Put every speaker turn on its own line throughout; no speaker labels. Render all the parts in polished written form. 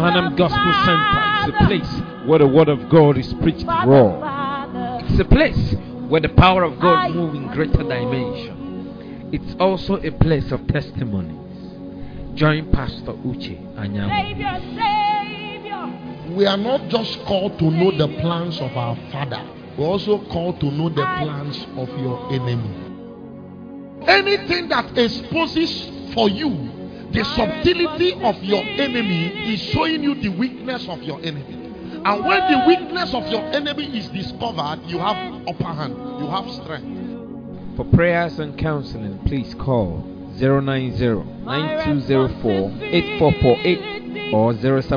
Mahanaim Gospel Center is a place where the word of God is preached raw. It's a place where the power of God moves in greater dimension. It's also a place of testimonies. Join Pastor Uche Anyanwu.
We are not just called to know the plans of our Father. We're also called to know the plans of your enemy. Anything that exposes for you the subtlety of your enemy is showing you the weakness of your enemy. And when the weakness of your enemy is discovered, you have upper hand, you have strength.
For prayers and counseling, please call 090-9204-8448 or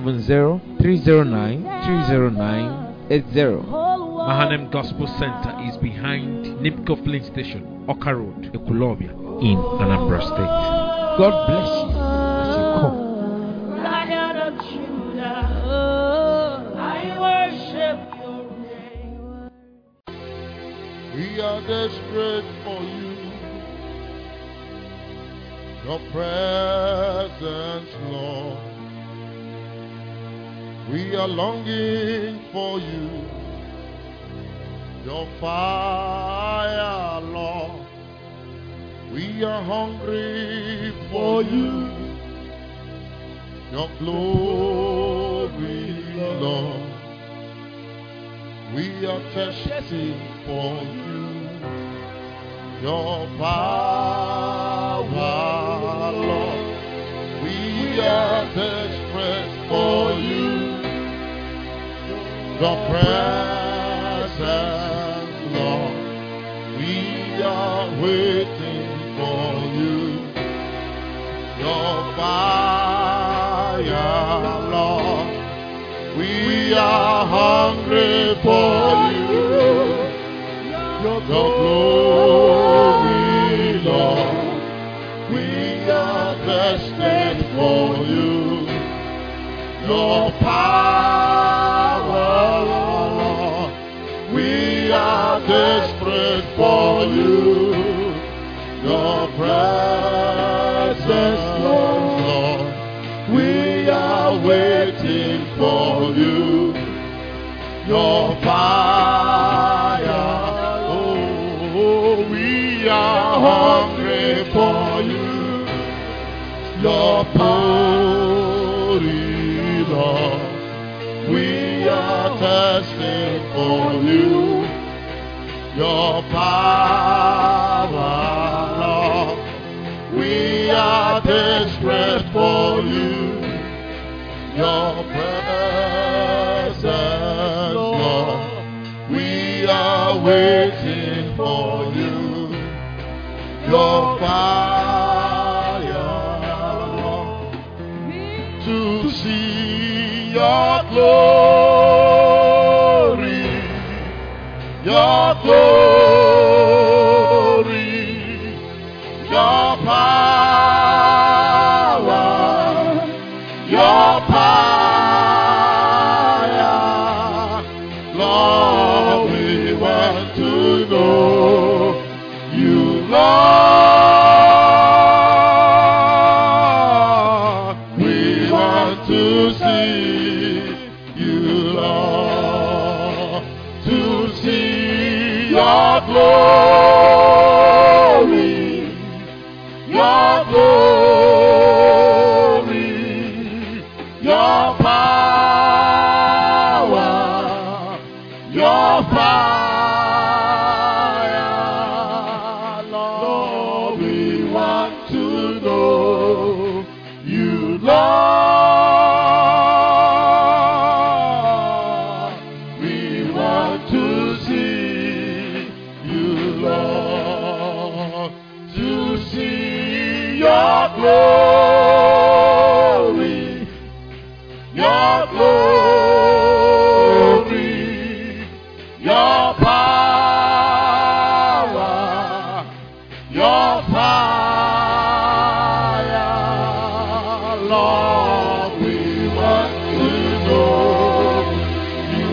070-309-30980. Mahanaim Gospel Center is behind Nipco Filling Station, Oka Road, Ekulobia, in Anambra State. God bless you as you come.
Lion of Judah, I worship your name.
We are desperate for you. Your presence, Lord. We are longing for you. Your fire, Lord. We are hungry for you. Your glory, Lord. We are thirsty for you. Your power, Lord. We are desperate for you. Your presence, Lord. We are waiting for you. Your fire, Lord. We are hungry for you. Your glory, Lord. We are desperate for you. Your power, Lord. We are desperate for you. Your presence, Lord. We are waiting for you. Your fire, oh, we are hungry for you. Your glory, Lord. We are thirsting for you. Your power, Lord. We are desperate for you. Your presence, Lord. We are waiting for you. Your fire, Lord. To see your glory. Your glory. Your power. Your fire. Lord, we want to know you, Lord. We want to see you, Lord. To see your glory. Your glory. Your power. Your fire, Lord, we want to know you, Lord. We want to see you, Lord. To see your glory, your glory. Your power, your fire, Lord, we want to know you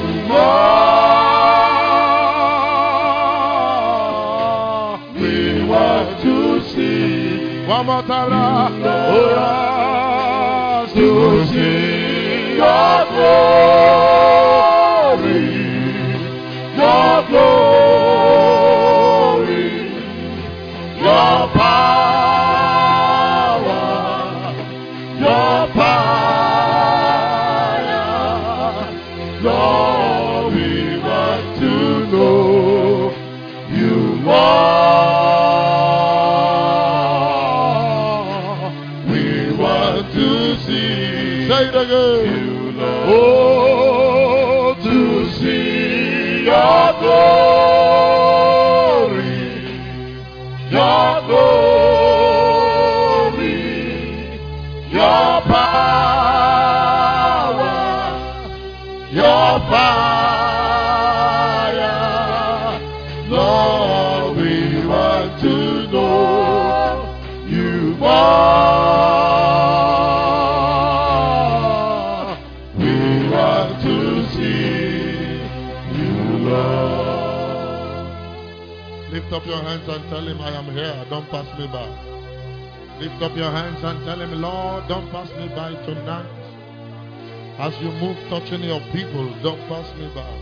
more. We want to see one more time, oh, to see your glory, your glory, your power, your fire. Lord, we want to know you more. We want to see. Say it again. You, oh, to see your glory, your glory, your power, your fire. Lord, we want to know you more. We want to see you, Lord. Lift up your hands and tell him, I am here. Don't pass me by. Lift up your hands and tell him, Lord, don't pass me by tonight. As you move touching your people, don't pass me by.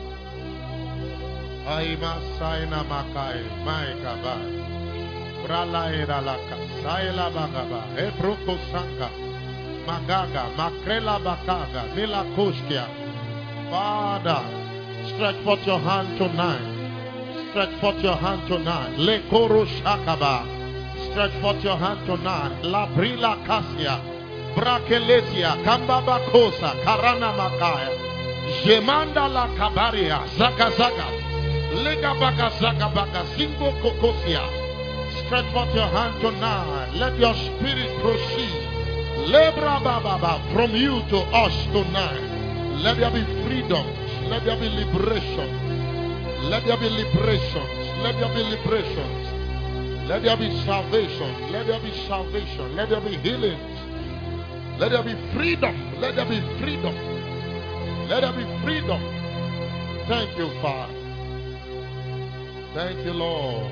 Aima saina makai, maikaba. Brala iralaka, saila bagaba, ebroko sanka, magaga, makrela bakaga, nila koshkia. Father, stretch forth your hand tonight. Stretch forth your hand tonight. Le koro shakaba. Stretch forth your hand tonight. La brila kasia. Brakelesia. Kambaba kosa. Karana makaya. Jemanda la kabaria. Zaka zaka. Lega baka zaka baka. Simbo kokosia. Stretch forth your hand tonight. Let your spirit proceed. Lebra baba. From you to us tonight. Let there be freedom. Let there be liberation. Let there be liberations. Let there be liberations. Let there be salvation. Let there be salvation. Let there be healings. Let there be freedom. Let there be freedom. Let there be freedom. Thank you, Father. Thank you, Lord.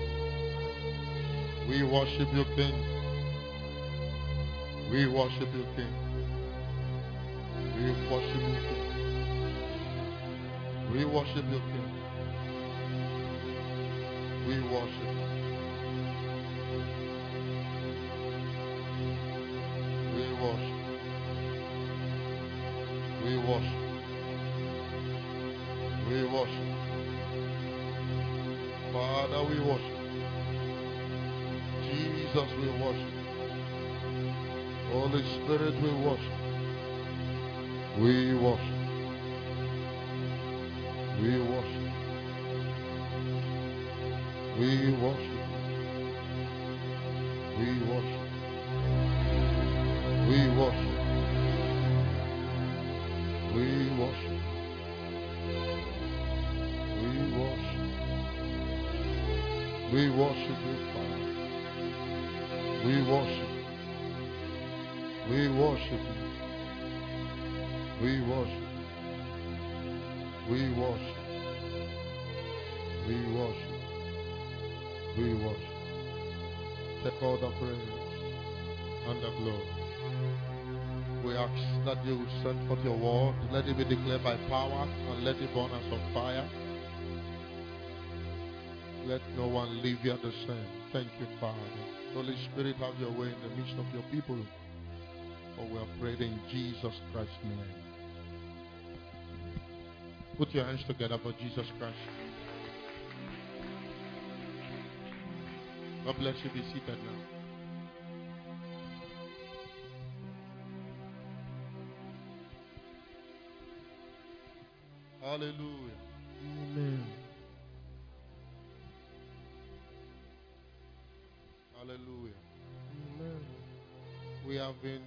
We worship you, King. We worship you, King. We worship you, King. We worship you, King. We worship. We worship. We worship. We worship. Father, we worship. Jesus, we worship. Holy Spirit, we worship. We worship. We worship. We worship. We worship. We worship. We worship. We worship. We worship you, Father. We worship. We worship you. We worship. We worship. We worship. We worship. Take all the praise and the glory. We ask that you send forth your word. Let it be declared by power and let it burn us on fire. Let no one leave here the same. Thank you, Father. Holy Spirit, have your way in the midst of your people. For we are prayed in Jesus Christ's name. Put your hands together for Jesus Christ. God bless you. Be seated now. Hallelujah.
Amen.
Hallelujah.
Amen.
We have been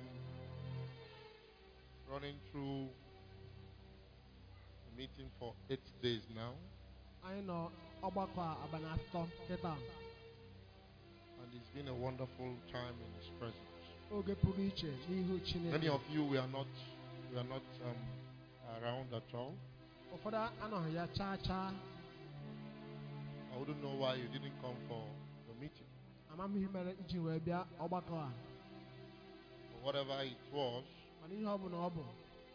running through the meeting for 8 days now.
I know Obaka Abanasto Ketan.
And it's been a wonderful time in His presence. Many of you we are not around at all. I wouldn't know why you didn't come for the meeting. But whatever it was,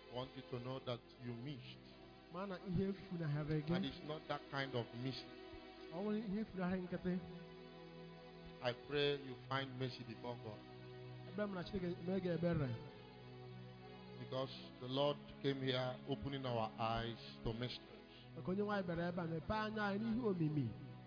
I want you to know that you missed.
mana ihe efu na ha
And
gị
it's not that kind of missing.
ọ nwere ihe efu na ha nkịtị
I pray you find mercy before God.
ebe m na Chineke mee gị ebere
Because the Lord came here opening our eyes to mysteries.
maka onye nwaanyị bịara ebe a mepee anya anyị n'ihe omimi.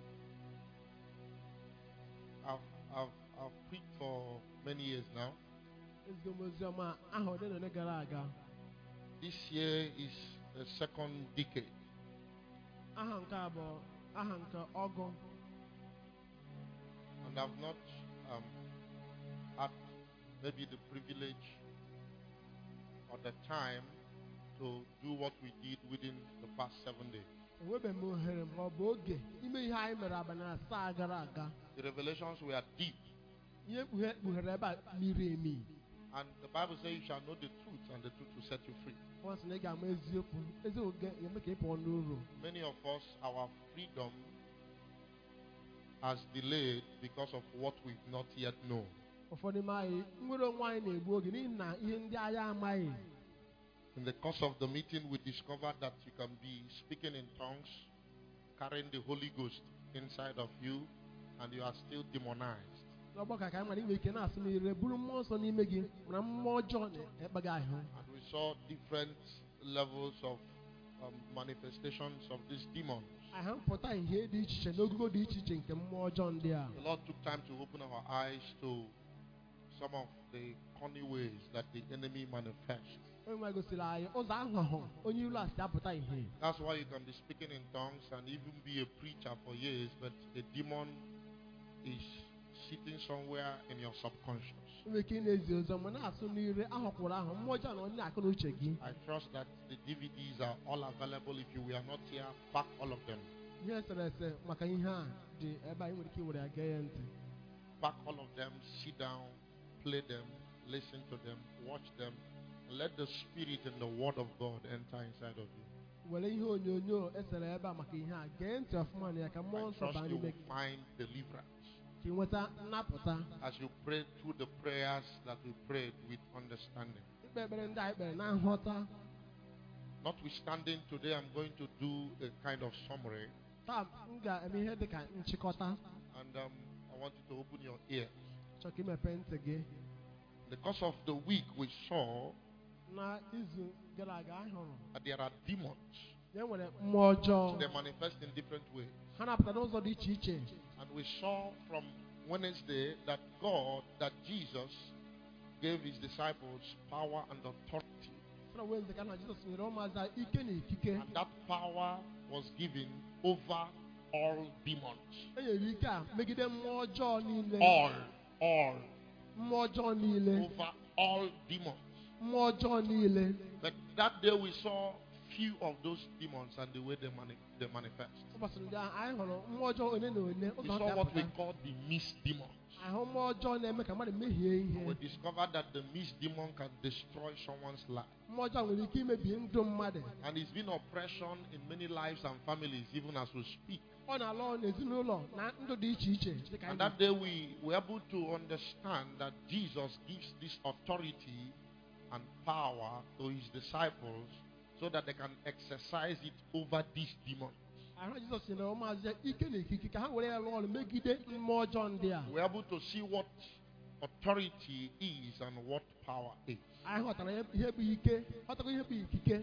I've preached for many years now.
Ezigbo m oziọma aha ole na ole gara aga.
This year is the second decade.
Aha nke a bụ aha nke ọgụ.
And I've not had maybe the privilege or the time to do what we did within the past 7 days.
Enwebeghị m ohere ma ọ bụ oge ime ihe anyị mere abalị asaa gara aga.
The revelations were deep.
Ihe kpughere ebe a miri emi.
And the Bible says you shall know the truth and the truth will set you free.
Ọ sị na ị ga-ama eziokwu, eziokwu ga-eme ka ị pụọ n'uru.
Many of us, our freedom has delayed because of what we've not yet known.
Ụfọdụ n'ime anyị nwere onwe anyị na-egbu oge n'ihi na ihe ndị anyị amaghị.
In the course of the meeting, we discovered that you can be speaking in tongues, carrying the Holy Ghost inside of you, and you are still demonized.
N'ọgbakọ ka anyị mara inwe ike na-asụ n'ire buru mmụọ nsọ n'ime gị mana mmụọ ọjọọ na-ekpe gị ahụ.
And we saw different levels of manifestations of these demons.
Anyị hụpụta ihe dị iche iche n'ogugo dị iche iche nke mmụọ ọjọọ ndị a.
The Lord took time to open our eyes to some of the cunning ways that the enemy manifests.
Onye nwe gosiri anyị ụzọ ahụhụ onye ilu a si apụta ihe.
That's why you can be speaking in tongues and even be a preacher for years, but a demon is sitting somewhere in your subconscious.
Enwe ike na-ezi ozi ọma na-asụ n'ire ahụkwụrụ ahụ mmụọ ọjọọ na onye na-akụ n'uche gị.
I trust that the DVDs are all available. If you were not here, pack all of them.
Ihe eserese maka ihe a dị ebe anyị nwere ike iwere ya gee ya ntị.
Pack all of them, sit down, play them, listen to them, watch them, and let the Spirit and the Word of God enter inside of you.
Were ihe onyonyo esere ebe a maka ihe a gee ntị ọfụma na ya ka mmụọ
I
nsọ
trust
baa
you
n'ime
will
gị
find deliverance
ka ị nweta nnapụta.
as you pray through the prayers that we prayed with understanding.
Ikpe ekpere ndị anyị kpere na nghọta.
Notwithstanding, today I'm going to do a kind of summary,
Taa m ga-eme ihe dị ka nchịkọta.
and I want you to open your ears.
Chọọ ka imepe ntị gị.
In the course of the week, we saw
Na izu gara aga anyị hụrụ
that there are demons.
na e nwere mmụọ ọjọọ.
They manifest in different ways.
Ha na-apụta n'ụzọ dị iche iche.
And we saw from Wednesday that Jesus gave his disciples power and authority.
Sịra Wednesday ka na Jizọs nyere ụmụazụ ike na ikike.
And that power was given over all demons.
E nyere ike a megide mmụọ ọjọọ niile.
All.
Mmụọ ọjọọ niile.
Over all demons.
Mmụọ ọjọọ niile.
But that day we saw few of those demons and the way they manifest.
Ụbọchị ndị ahụ anyị hụrụ mmụọ ọjọọ one na one.
We saw what we call the mist demons.
Ahụ mmụọ ọjọọ na-eme ka mmadụ mehie ihe.
We discovered that the mist demon can destroy someone's life.
Mmụọ ọjọọ nwere ike imebi ndụ mmadụ.
And it's been oppression in many lives and families even as we speak.
Ọ na-alụ ọrụ n'ezinụlọ na ndụ dị iche iche. Dịka
And
anyị
that day we were able to understand that Jesus gives this authority and power to his disciples so that they can exercise it over these demons.
ahụ Jizọs nyere ụmụazụ ya ike na ikike ka ha were ya rụọ ọrụ megide mmụọ ọjọọ ndị a.
We're able to see what authority is and what power is.
Anyị ghọtara ihe bụ ike, ghọtakwa ihe bụ ikike.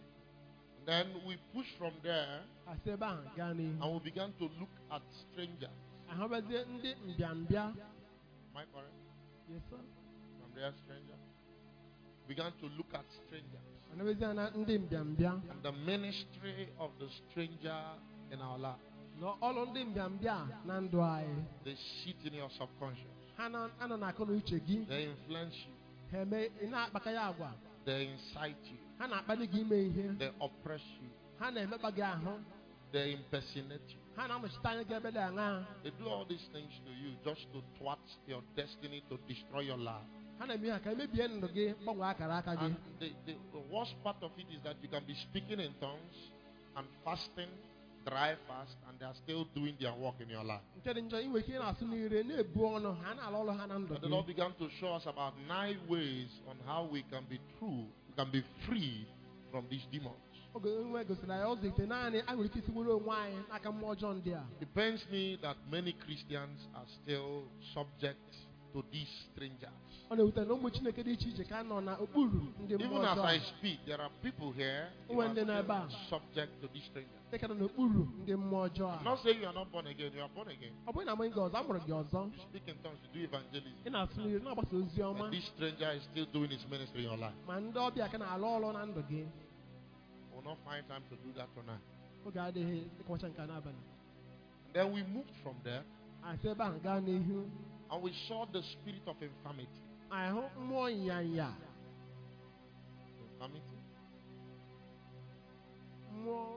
And then we push from there
Asị ebe ahụ gaa n'ihu.
and we began to look at strangers.
Ahụbezie ndị mbịambịa.
Am I correct?
Yes, sir.
From there, stranger. Began to look at strangers
Ahụbezie na ndị mbịambịa.
and the ministry of the stranger in our life.
Na ọrụ ndị mbịambịa na ndụ anyị.
They sit in your subconscious.
Ha anọ n'akọ na uche gị.
They influence you.
Ha eme ị na-akpaka ya agwa.
They incite you.
Ha na-akpali gị ime ihe.
They oppress you.
Ha na-emekpa gị ahụ.
They impersonate you.
Ha na-anọchite anya gị ebe dị aṅaa.
They do all these things to you just to thwart your destiny, to destroy your life.
Ha na-eme ha ka emebie ndụ gị gbanwee akara aka gị.
And the worst part of it is that you can be speaking in tongues and fasting, dry fast, and they are still doing their work in your life.
Nke dị njọ inwe ike na-asụ n'ire na-ebu ọnụ ha na-alụ ọrụ ha na ndụ
And the
gị.
Lord began to show us about 9 ways on how we can be true you can be free from these demons.
Oge nwe gosiri anyị ọzọ ite naanị a nwere ike isi were onwe anyị n'aka mmụọ ọjọọ ndị a.
It pains me that many Christians are still subject to these strangers.
Ọ na-ewute na ụmụ Chineke dị iche iche ka nọ n'okpuru ndị mmụọ
Even as I
ọjọọ.
speak, there are people here who
When
are
they know
still
about.
subject to these strangers.
Dị ka nọ n'okpuru ndị mmụọ ọjọọ
I'm
a.
not saying you are not born again, you are born again.
Ọ bụghị na amaghị gị ọzọ, a mụrụ gị ọzọ.
You speak in tongues, you do evangelism.
Ị na-asụ mmiri na-agbasa ozi ọma.
And this stranger is still doing his ministry in your life.
Ma ndị ọbịa ka na-alụ ọrụ na ndụ gị.
We will not find time to do that tonight.
Oge adịghị ịkọwacha nke a n'abalị.
And then we moved from there
Anyị si ebe ahụ gaa n'ihu.
and we saw the spirit of infirmity.
Anyị hụ mmụọ nyanya.
Infirmity?
Mmụọ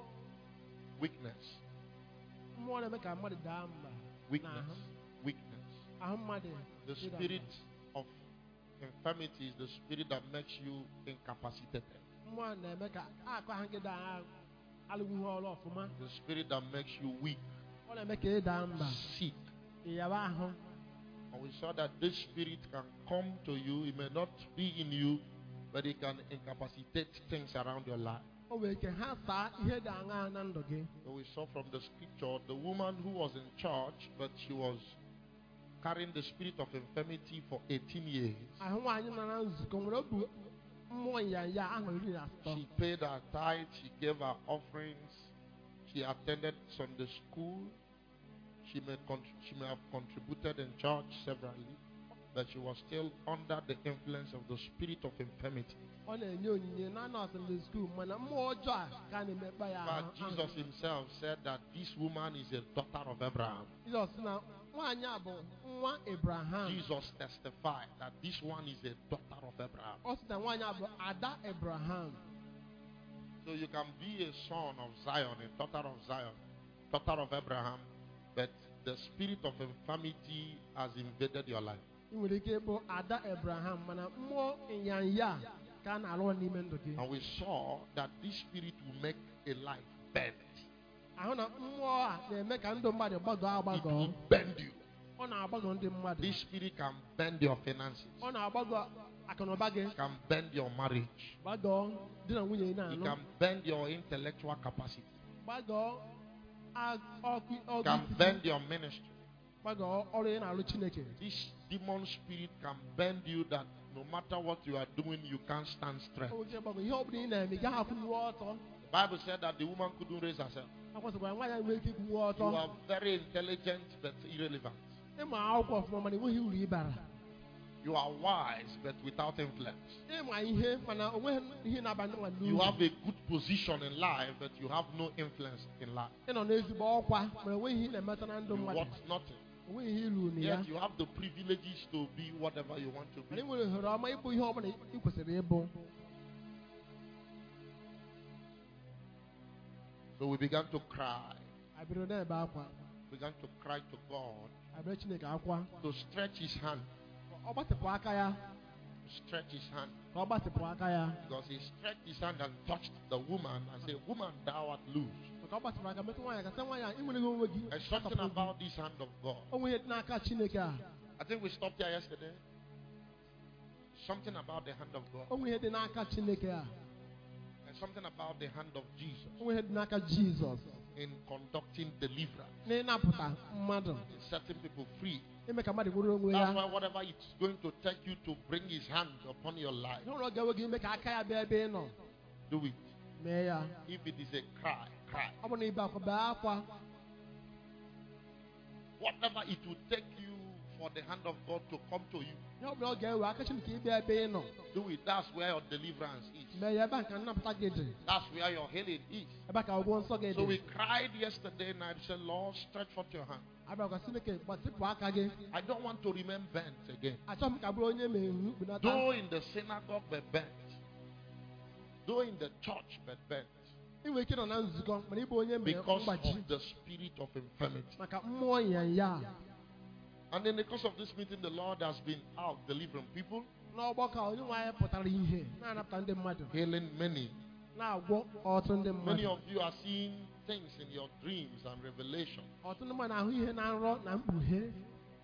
na-eme ka mmadụ daa mba.
Weakness. Weakness.
Ahụ mmadụ.
The spirit of infirmity is the spirit that makes you incapacitated.
Mmụọ na-eme ka akụ ahụ gị daa alụghị ọrụ ọfụma.
The spirit that makes you weak,
Ọ na-eme ka ị daa mba.
sick.
Ịyaba ahụ.
And we saw that this spirit can come to you. It may not be in you, but it can incapacitate things around your life.
O nwere ike ha saa ihe dị aṅaa na ndụ gị.
So we saw from the scripture the woman who was in church, but she was carrying the spirit of infirmity for 18 years.
Ahụ nwaanyị nọ na nzukọ nwere obu mmụọ nyanya ahụ 18.
She paid her tithe, she gave her offerings, she attended Sunday school, she may have contributed in church severally, but she was still under the influence of the spirit of infirmity.
Ọ na-enye onyinye na nọọsụ ndị skuul mana mmụọ ọjọọ a ka na-emekpa ya ahụ.
But Jesus himself said that this woman is a daughter of Abraham.
Jizọs na nwaanyị a bụ nwa Abraham.
Jesus testified that this one is a daughter of Abraham.
Ọ sị na nwaanyị a bụ ada Abraham.
So you can be a son of Zion, a daughter of Zion, daughter of Abraham, but the spirit of infirmity has invaded your life.
Ị nwere ike ịbụ ada Abraham mana mmụọ ịnyanya ka a na-alụ n'ime ndụ gị.
And we saw that this spirit will make a life bend.
Ahụ na mmụọ a na-eme ka ndụ mmadụ gbagọọ
It
agbagọ.
will bend you.
Ọ na-agbagọ ndị mmadụ.
This spirit can bend your finances,
Ọ na-agbagọ akụnụba gị.
can bend your marriage,
Gbagọọ di na nwunye
it
na-anụ.
can bend your intellectual capacity,
Gbagọọ ọgụ
can
ikuku.
bend your ministry.
Gbagọọ ọrụ ị na-alụ Chineke.
This demon spirit can bend you that no matter what you are doing, you can't stand straight.
O nwere ike gbagọ ihe ọ bụla ị na-eme ị gaghị akwụnwuo ọtọ.
The Bible said that the woman couldn't raise herself.
Akwụsịkwara nwa ya nwere ike ikwuwe
You
ọtọ.
are very intelligent but irrelevant.
Ịma akwụkwọ ọfụma mana enweghị uru ịbara.
You are wise but without influence.
Ịma ihe mana onweghị ihe na-aba ndị mmadụ
You
n'uru.
have a good position in life but you have no influence in life.
Ị nọ n'ezigbo ọkwa mana enweghị ihe na-emeta na ndụ
You
mmadụ.
want nothing.
Onweghị ihe ilu na ya.
Yet you have the privileges to be whatever you want to
Mana
be.
ị nwere ohere ọma ịbụ ihe ọbụla ị kwesịrị ịbụ.
So we began to cry.
Abịrị n'ebe akwa.
Began to cry to God
Abịrị Chineke akwa.
to stretch his hand.
Ọ gbatịpụ aka ya.
Stretch his hand.
Ka ọ gbatịpụ aka ya.
Because he stretched his hand and touched the woman and said, "Woman, thou art loose."
Maka ọ gbatịpụ aka metụ nwaanyị ka sị nwaanyị a ị nwere gị onwe gị.
There's something about this hand of God.
O nwere ihe dị n'aka Chineke a.
I think we stopped here yesterday. Something about the hand of God.
O nwere ihe dị n'aka Chineke a.
And something about the hand of Jesus
O nwere ihe dị n'aka Jizọs.
in conducting deliverance,
N'ịnapụta mmadụ.
in setting people free.
Ime ka mmadụ nwere onwe
That's
ya.
why whatever it's going to take you to bring his hand upon your life,
Ihe ụlọ ga-enwe gị ime ka aka ya bịa ebe ị nọ.
do it.
Mee ya.
If it is a cry, cry.
Ọ bụrụ na ibe akwa bee akwa.
Whatever it will take you for the hand of God to come to you,
Ihe ọ bụla ọ ga-ewe aka Chineke ịbịa ebe ị nọ.
do it. That's where your deliverance is.
Mee ya ebe a ka nnapụta gị dị.
That's where your healing is.
Ebe a ka ọgwụgwọ nsọ gị
So we
dị.
cried yesterday night, said, "Lord, stretch forth your hand.
Abịakwa Chineke gbatịpụ aka gị.
I don't want to remain bent again.
Achọghị m ka bụrụ onye mehu kpunata.
Though in the synagogue but bent. Though in the church but bent.
Ị nwere ike nọ na nzukọ mana ịbụ onye mere
Because
mgbaji.
of the spirit of infirmity.
Maka mmụọ nyanya.
And in the course of this meeting, the Lord has been out delivering people,
N'ọgbakọ a onye nwe anyị pụtara ihe na-anapụta ndị mmadụ.
healing many.
Na-agwọ ọtụtụ ndị
Many
mmadụ.
of you are seeing things in your dreams and revelation.
Ọtụtụ ndị mmadụ na-ahụ ihe na nrọ na mkpughe.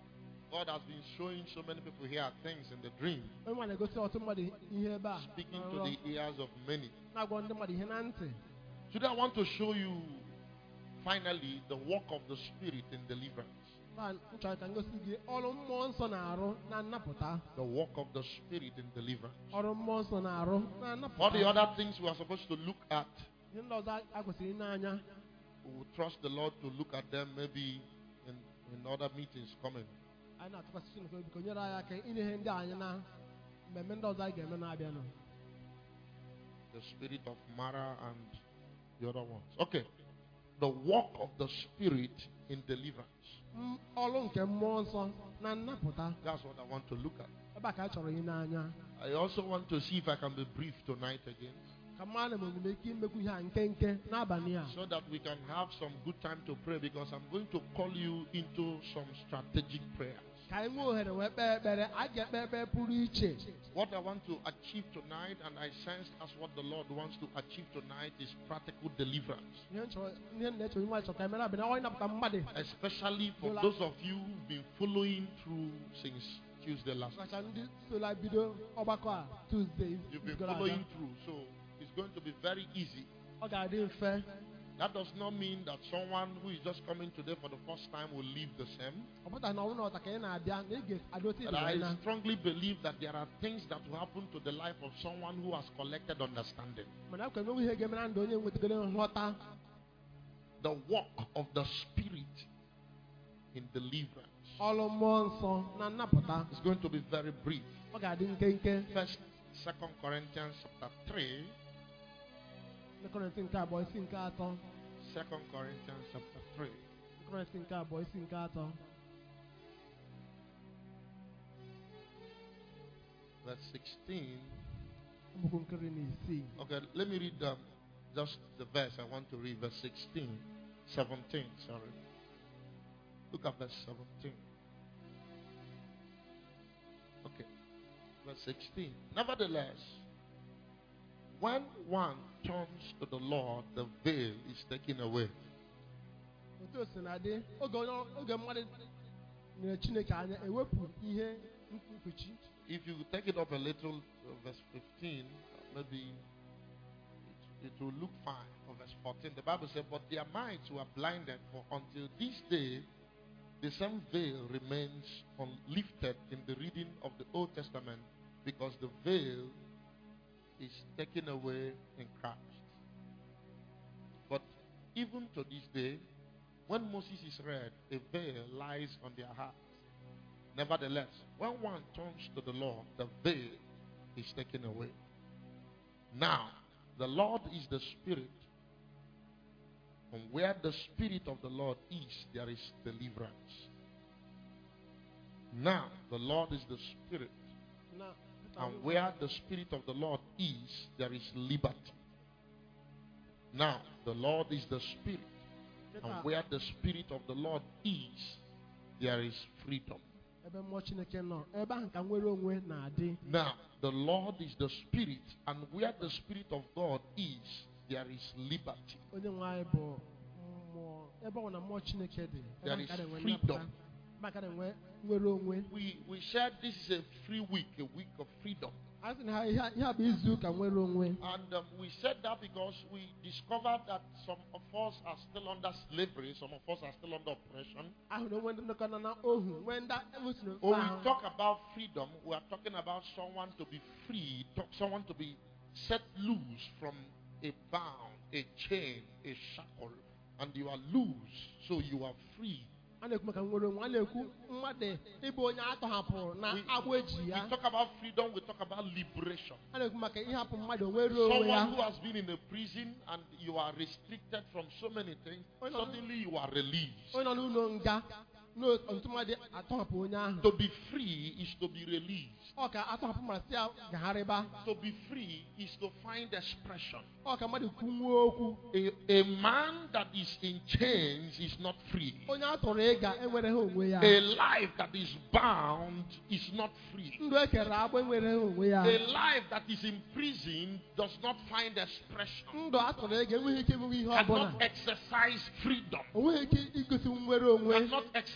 God has been showing so many people here things in the dream,
Onye na-egosi ọtụtụ mmadụ ihe ebe a.
speaking to the ears of many.
Na-agwa ndị mmadụ ihe na ntị.
Today I want to show you finally the work of the Spirit in deliverance.
Taa nchọrọ ka ngosi gị ọrụ mmụọ nsọ na-arụ na nnapụta.
The work of the Spirit in deliverance.
Ọrụ mmụọ nsọ na-arụ na nnapụta.
All the other things we are supposed to look at,
Ihe ndị ọzọ a kwesịrị n'anya.
we will trust the Lord to look at them maybe in other meetings coming.
Anyị na-atụkwasị Chineke obi ka o nyere anyị aka ile ihe ndị anyị na mmemme ndị ọzọ anyị ga-eme na-abịanụ.
The spirit of Mara and the other ones. Okay. The work of the Spirit in deliverance.
Ọrụ nke mmụọ nsọ na nnapụta.
That's what I want to look at.
Ebe a ka a chọrọ ihe n'anya.
I also want to see if I can be brief tonight again,
Ka mmadụ ma omume ike imekwu ihe a nkenke n'abalị a.
so that we can have some good time to pray, because I'm going to call you into some strategic prayers.
Ka anyị nwee ohere wee kpee ekpere, a ga-ekpe ekpere pụrụ iche.
What I want to achieve tonight, and I sense that's what the Lord wants to achieve tonight, is practical deliverance.
Ihe na-eche onye nwaanyị chọrọ ka emere abịa na onye napụta mmadụ.
Especially for those of you who've been following through since Tuesday last week.
Kacha ndị sola bido ọgbakọ a Tuesday.
You've been following through, so it's going to be very easy.
Ọ ga-adị mfe.
That does not mean that someone who is just coming today for the first time will leave the same.
Ọ pụtara na ọ bụrụ na ọta ka ị na-abịa na ị ga-adọta
But
ibe
I
na.
strongly believe that there are things that will happen to the life of someone who has collected understanding.
Mana akwụkwọ enweghị ihe ga-eme na ndụ onye nwetagoro nghọta.
The work of the Spirit in deliverance.
Ọrụ mmụọ nsọ na nnapụta.
It's going to be very brief.
Ọ ga-adị nkenke.
First, 2 Corinthians chapter 3.
Nkọrịntị nke abụọ isi nke atọ.
2 Corinthians chapter 3.
Nkọrịntị nke abụọ isi nke atọ.
Verse 16.
Mbụkụ nkiri na isii.
Okay, let me read just the verse I want to read. Verse 16. 17, sorry. Look at verse 17. Okay. Verse 16. Nevertheless, when one turns to the Lord, the veil is taken away.
Otu o si na-adị, oge mmadụ nyere Chineke anya ewepụ ihe mkpuchi.
If you take it up a little, verse 15, maybe it will look fine. For verse 14, the Bible said, "But their minds were blinded, for until this day the same veil remains unlifted in the reading of the Old Testament, because the veil is taken away in Christ. But even to this day, when Moses is read, a veil lies on their hearts. Nevertheless, when one turns to the Lord, the veil is taken away. Now, the Lord is the Spirit, and where the Spirit of the Lord is, there is deliverance." Now, the Lord is the Spirit, and where the Spirit of the Lord is, there is liberty. Now, the Lord is the Spirit, and where the Spirit of the Lord is, there is freedom. Now, the Lord is the Spirit, and where the Spirit of God is, there is liberty. There is freedom. We said this is a free week, a week of freedom. And we said that because we discovered that some of us are still under slavery, some of us are still under oppression. When we talk about freedom, we are talking about someone to be free, someone to be set loose from a bound, a chain, a shackle, and you are loose, so you are free. We talk about freedom, we talk about liberation. Someone who has been in a prison and you are restricted from so many things, suddenly you are released. To be free is to be released. To be free is to find expression. A man that is in chains is not free. A life that is bound is not free. A life that is in prison does not find expression. Cannot exercise freedom. Cannot exercise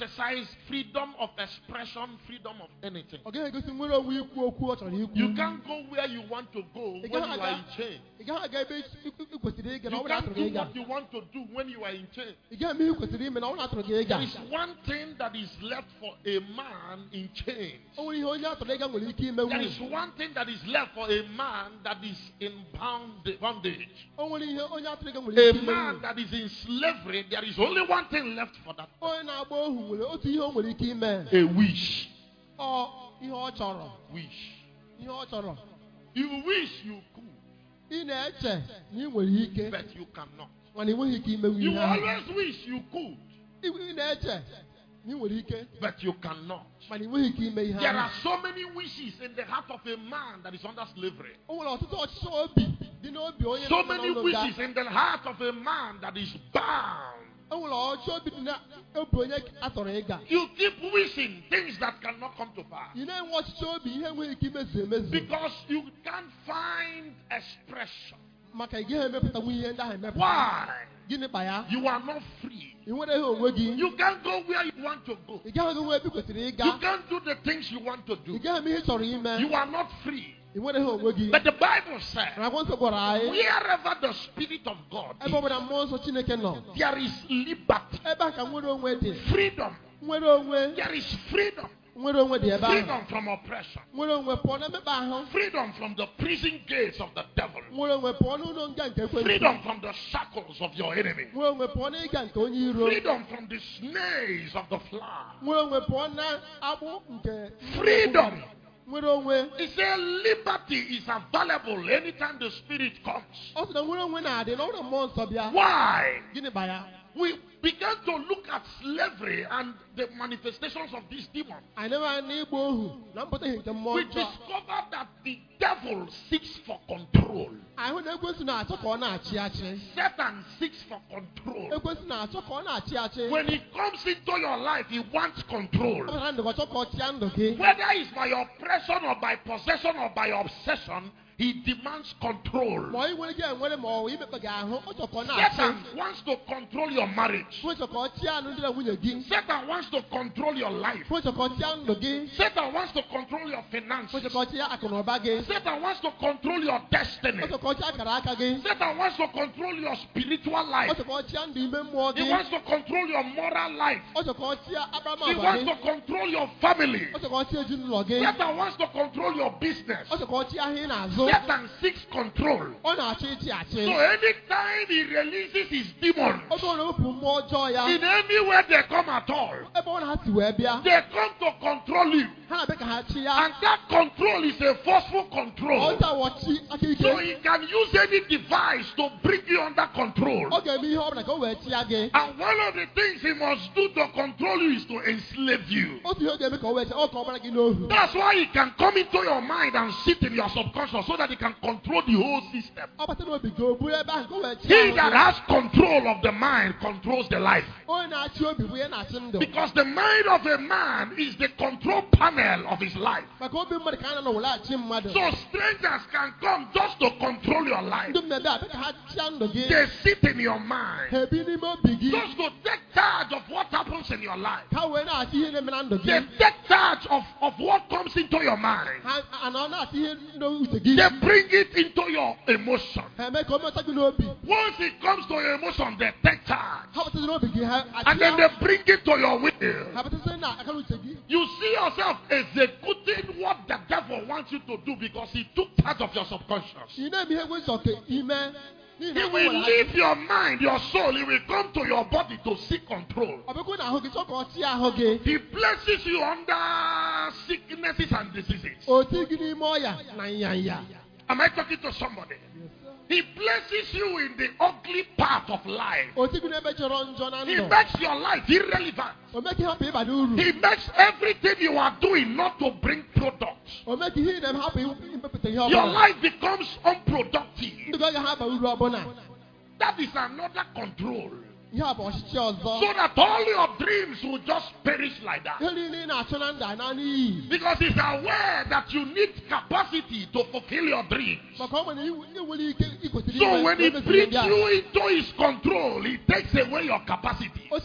emphasize freedom of expression, freedom of anything.
Ọ gaghị egosi nwere onwe ikwu okwu ọ chọrọ ikwu.
You can't go where you want to go when you are in chains.
Ị gaghị aga ebe ị kwesịrị ịga na ọ
You
bụla
can't
atụrụ
do
gị ịga.
what you want to do when you are in chains.
Ị gaghị eme ihe ị kwesịrị ime na ọ bụla atụrụ gị ịga.
There is one thing that is left for a man in chains.
O nwere ihe onye atụrụ ịga nwere ike ime
There is one thing that is left for a man that is in bondage.
O nwere ihe onye atụrụ ịga nwere
A
ike ime
man that is in slavery, there is only one thing left for that.
onye na-agba ohu nwere otu ihe o nwere ike ime.
A wish.
Ọ ihe ọ chọrọ.
Wish.
Ihe ọ chọrọ.
You wish you could,
Ị na-eche na ị nwere ike
but you cannot.
mana ị nweghị ike imenwu
You
ihe ahụ.
always wish you could,
Ị na-eche na ị nwere ike
but you cannot.
mana ị nweghị ike ime ihe
There
ahụ.
are so many wishes in the heart of a man that is under slavery.
O nwere ọtụtụ ọchịchọ obi dị n'obi onye
So
nọ
many
n'ụlọ nga.
wishes in the heart of a man that is bound.
O nwere ọchịchọ obi dị n'obi onye atọrọ ịga.
You keep wishing things that cannot come to pass
Ị na-enwe ọchịchọ obi ihe enweghị ike imezu emezu
because you can't find expression.
maka ị gaghị emepụtanwu ihe ndị ahụ emepụta.
Why?
Gịnị kpa ya?
You are not free.
Ị nwere ihe onwe gị.
You can't go where you want to go.
Ị gaghị enwe ebe ị kwesịrị
You
ịga.
can't do the things you want to
Ị
do.
gaghị eme ihe ị chọrọ ime.
You are not free.
Ị nwere ihe onwe gị.
But the Bible says,
Na akwụkwọ nsọ gwara anyị
wherever the Spirit of God
ebe ọ
is,
bụla mmụọ nsọ Chineke nọ,
there is liberty,
ebe a ka nwere onwe dị.
freedom.
Nwere onwe
There is freedom.
nwere onwe dị ebe ahụ.
Freedom from oppression.
Nwere onwe pụọ na mmekpa ahụ.
Freedom from the prison gates of the devil.
Nwere onwe pụọ n'ụlọ nga nke ekwensu.
Freedom from the shackles of your enemy.
Nwere onwe pụọ n'ịga nke onye iro.
Freedom from the snares of the fly.
Nwere onwe pụọ na agbụ nke
Freedom.
nwere onwe.
He said liberty is available anytime the Spirit comes.
Ọ sị na nwere onwe na-adị na ọ na mmụọ nsọ bịa.
Why?
Gịnị kpa ya?
We began to look at slavery and the manifestations of this demon.
Anyị na-eme anya n'ịgba ohu na mpụta ihe nke mmụọ
We
njọ.
discovered that the devil seeks for control.
Anyị hụ na ekwensu na-achọ ka ọ na-achị achị.
Satan seeks for control.
Ekwensu na-achọ ka ọ na-achị achị.
When he comes into your life, he wants control.
Ọ bụrụ na ndụ gị, ọ chọ ka ọ chịa ndụ gị.
Whether it's by oppression or by possession or by obsession, he demands control.
Ma ọ nwere gị enwere ma ọ bụ imekpa gị ahụ, ọ chọ ka ọ na-achị.
Satan wants to control your marriage.
Ọ chọ ka ọ chịa anụ ndị na nwunye gị.
Satan wants to control your life.
Ọ chọ ka ọ chịa ndụ gị.
Satan wants to control your
Ọ
finances.
chọ ka ọ chịa akụ na ụba gị.
Satan wants to control your destiny.
Ọ chọ ka ọ chịa akara aka gị.
Satan wants to control your spiritual
Ọ
life.
chọ ka ọ chịa ndụ ime mmụọ
He
gị.
wants to control your moral life.
Ọ chọ ka ọ chịa
He
akparamagwa
wants
gị.
to control your family.
Ọ chọ ka ọ chịa ezinụlọ gị.
Satan wants to control your business.
Ọ chọ ka ọ chịa ihe ị na-azụ.
Satan seeks control.
Ọ na-achọ ịchị achị.
So anytime he releases his demons,
Ọ bụrụ na o wepụ mmụọ ọjọọ ya,
in any way they come at all,
ebe ọ na ha si wee bịa,
they come to control you.
ha na-abịa ka ha chi ya.
And that control is a forceful control.
Ọ chawọchi aka
So
ike.
he can use any device to bring you under control.
Ọ ga-eme ihe ọ bụla ka o wee chịa gị.
And one of the things he must do to control you is to enslave you.
Otu ihe ọ ga-eme ka o wee chịa, ọ ka ọ gbara gị n'ohu.
That's why he can come into your mind and sit in your subconscious so that he can control the whole system.
Ọ bata n'obi gị, o buru ebe ahụ ka o wee chịa
He
ahụ
that
gị.
has control of the mind controls the life.
Onye na-achị obi bụ ihe na-achị ndụ.
Because the mind of a man is the control panel of his life.
Maka obi mmadụ ka a nọ n'ụwa achị mmadụ.
So strangers can come just to control your life.
Ndị mmebe abịa ka ha chịa ndụ gị.
They sit in your mind
Ha ebi n'ime obi gị.
just to take charge of what happens in your life.
Ka wee na-achị ihe na-eme na ndụ
They
gị.
take charge of what comes into your mind.
Ha anọ na-achị ihe n'uche gị.
They bring it into your emotion.
Ha eme ka o metụ gị n'obi.
Once it comes to your emotion, they take charge.
Ha batụzi n'obi gị, ha
And then
achị
they
ya.
bring it to your will.
Ha batụzi na aka n'uche gị.
You see yourself executing what the devil wants you to do because he took charge of your subconscious.
Ị na-eme ihe ekwesị ka ime. N'ihi na
He
o
will
nwere
leave your mind, your soul. He will come to your body to seek control.
ọ bụkwa na ahụ gị chọọ ka ọ chịa ahụ gị.
He places you under sicknesses and diseases.
O ti gị n'ime ọya na nyanya.
Am I talking to somebody? He places you in the ugly part of life.
O ti gị n'ebe jọrọ njọ na
He
ndụ.
makes your life irrelevant.
O mee ka ihe hapụ ịba n'uru.
He makes everything you are doing not to bring products.
O mee ka ihe ị na-eme hapụ imepụta ihe
Your
ọbụla.
life becomes unproductive.
Ndụ gị agaghị aba uru ọbụla.
That is another control.
Ihe a bụ ọchịchị ọzọ.
So that all your dreams will just perish like that.
Ihe niile ị na-achọ na ndụ a na n'iyi.
Because he's aware that you need capacity to fulfill your dreams.
Maka ọ nwere ike ikwesịrị
So when he
ime
brings you into his control, he takes away your capacity.
o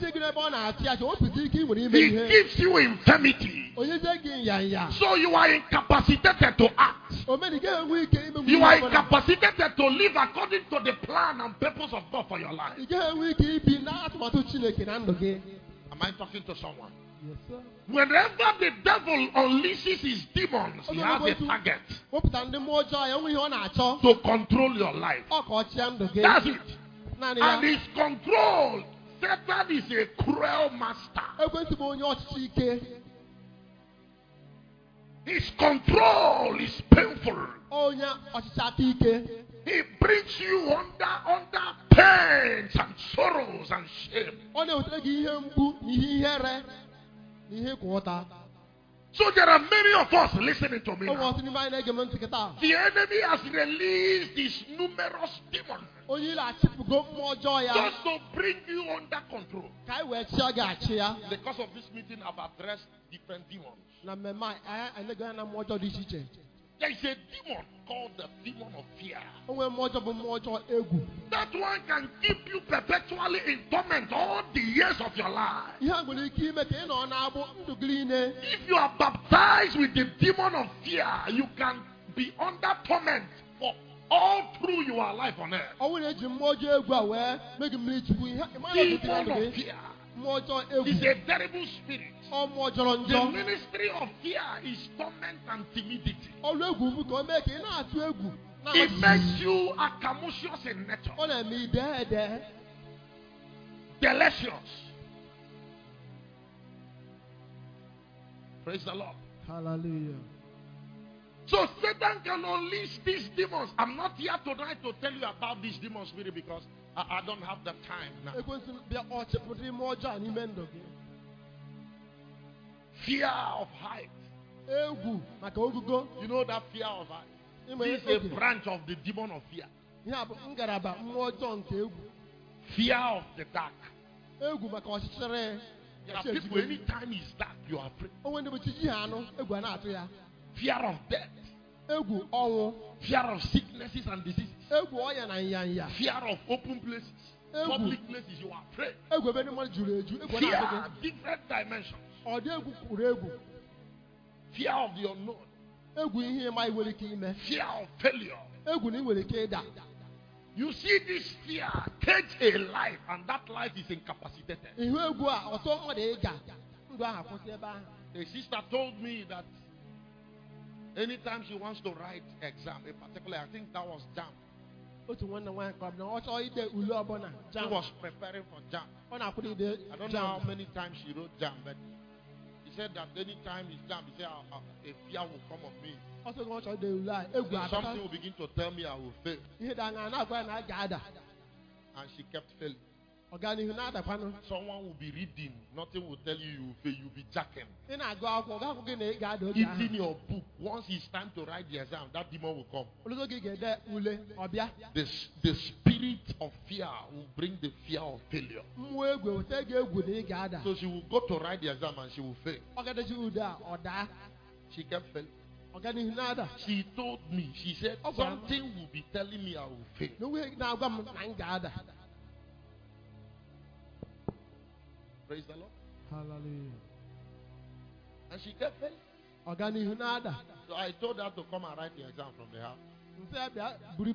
He gives you infirmity. So you are incapacitated to act. You are incapacitated to live according to the plan and purpose of God for your life. Am I talking to someone?
Yes, sir.
Whenever the devil unleashes his demons, he has a target to control your life. That's it. And his control, Satan is a cruel master. His control is painful. He brings you under pains and sorrows and shame. So there are many of us listening to me now. The enemy has released these numerous demons just to bring you under control. Because of this meeting, I've addressed different demons. There is a demon called the demon of fear. That one can keep you perpetually in torment all the years of your life. If you are baptized with the demon of fear, you can be under torment for all through your life on earth. Demon of fear is a terrible spirit. The ministry of fear is torment and timidity. It makes you acamoutious in nature. Delicious. Praise the Lord.
Hallelujah.
So Satan can unleash these demons. I'm not here tonight to tell you about these demons really because I don't have the time now. Fear of height. You know that fear of height? This is a branch of the demon of fear. Fear of the dark. There are people, anytime it's dark, you are afraid. Fear of death. Fear of sicknesses and diseases. Fear of open places. Public places, you are afraid. Fear, different dimensions. Fear of the unknown. Fear of failure. You see this fear takes a life, and that life is incapacitated. A sister told me that anytime she wants to write exam, in particular, I think that was JAM. She was preparing for JAM. I don't know how many times she wrote JAM, but he said that anytime it's JAM, he said a fear will come of me. Something will begin to tell me I will fail. And she kept failing. Someone will be reading, nothing will tell you you will fail, you'll be jacking. Eating your book. Once it's time to write the exam, that demon will come. The spirit of fear will bring the fear of failure. So she will go to write the exam and she will fail. She kept failing. She told me, she said, something will be telling me I will fail. Praise the Lord.
Hallelujah.
And she kept failing. So I told her to come and write the exam from the house.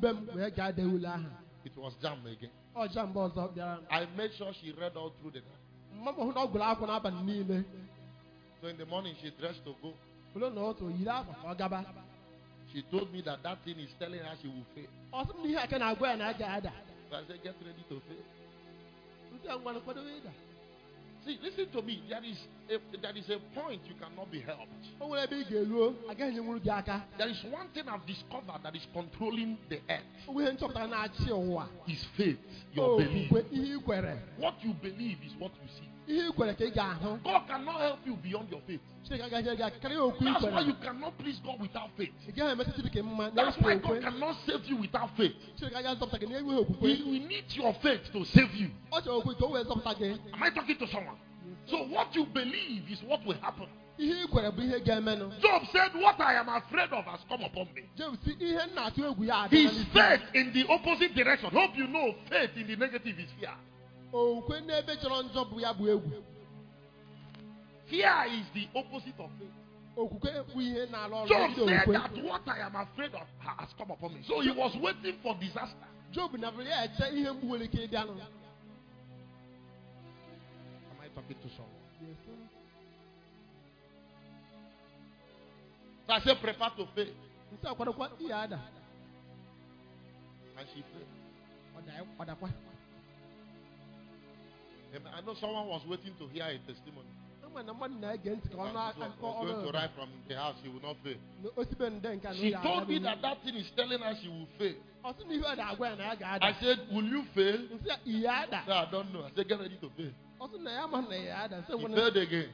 It was JAM again. I made sure she read all through the night. So in the morning she dressed to go. She told me that thing is telling her she will fail. So I said, get ready to fail. See, listen to me. There is a point you cannot be helped. There is one thing I've discovered that is controlling the earth. Is faith, your belief. What you believe is what you see. God cannot help you beyond your faith. That's why you cannot please God without faith. That's why God cannot save you without faith. We need your faith to save you. Am I talking to someone? So what you believe is what will happen. Job said, what I am afraid of has come upon me. His faith in the opposite direction. Hope you know faith in the negative is fear. Fear is the opposite of faith. Job said that what I am afraid of has come upon me. So he was waiting for disaster. Am I talking to someone?
Yes, sir.
So I said, prepare to faith. And she failed. I know someone was waiting to hear a testimony. Was going to write from the house, she will not fail. She told me that thing is telling her she will fail. I said, will you fail? No, I don't know. I said, get ready to fail. She failed again.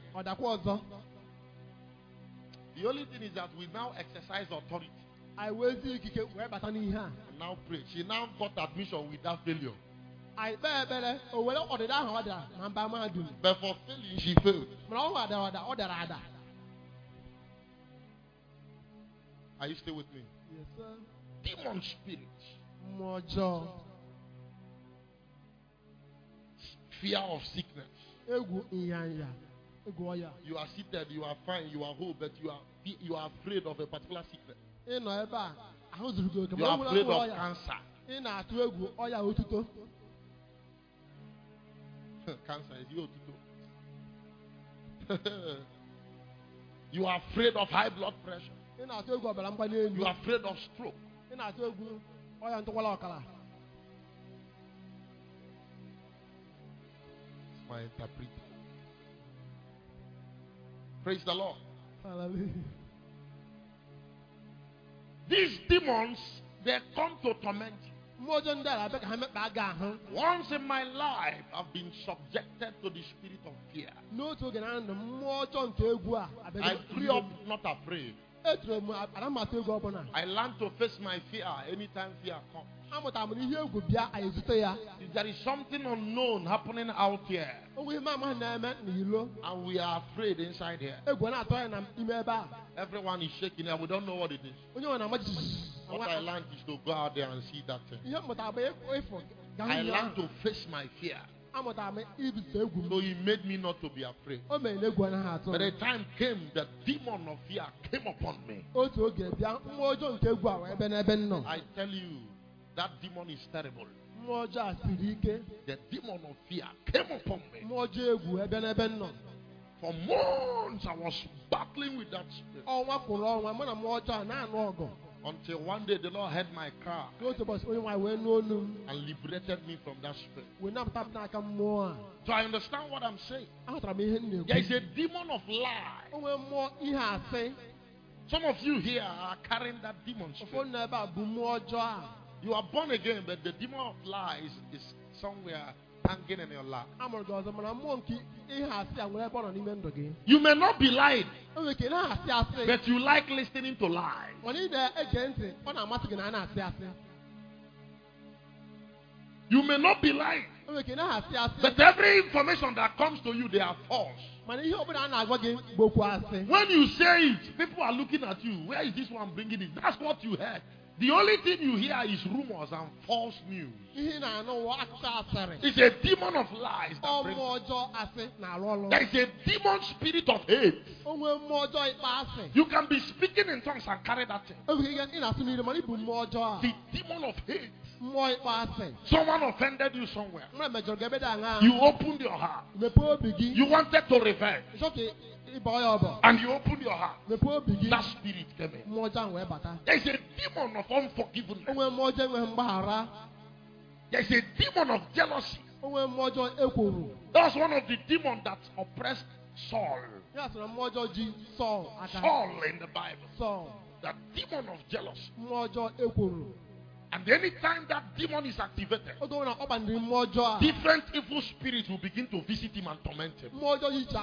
The only thing is that we now exercise authority. And now pray. She now got admission without failure. But for failing, she failed. Are you still with me?
Yes, sir.
Demon spirits. Fear of sickness. You are seated, you are fine, you are whole, but you are afraid of a particular sickness. You are afraid of cancer. Cancer is you. You are afraid of high blood pressure. You are afraid of stroke. My interpreter. Praise the Lord.
Hallelujah.
These demons, they come to torment you. Once in my life, I've been subjected to the spirit of fear. I grew up not afraid. I learned to face my fear anytime fear comes. There is something unknown happening out here, and we are afraid inside here. Everyone is shaking and we don't know what it is. What I learned is to go out there and see that thing. I learned to face my fear. So he made me not to be afraid. But the time came, the demon of fear came upon me. I tell you, that demon is terrible. The demon of fear came upon me. For months I was battling with that spirit. Until one day the Lord heard my cry and liberated me from that spirit. So I understand what I'm saying. There is a demon of lie. Some of you here are carrying that demon spirit. You are born again, but the demon of lie is somewhere hanging in your lap. You may not be lying, but you like listening to lies. You may not be lying, but every information that comes to you, they are false. When you say it, people are looking at you. Where is this one bringing it? That's what you heard. The only thing you hear is rumors and false news. It's a demon of lies. There is a demon spirit of hate. You can be speaking in tongues and carry that thing. The demon of hate. Someone offended you somewhere. You opened your heart. You wanted to revenge. And you opened your heart. That spirit came in. There is a demon of unforgiveness. There is a demon of jealousy. That's one of the demons that oppressed Saul. Saul in the Bible. The demon of jealousy. And anytime that demon is activated, different evil spirits will begin to visit him and torment him. Now,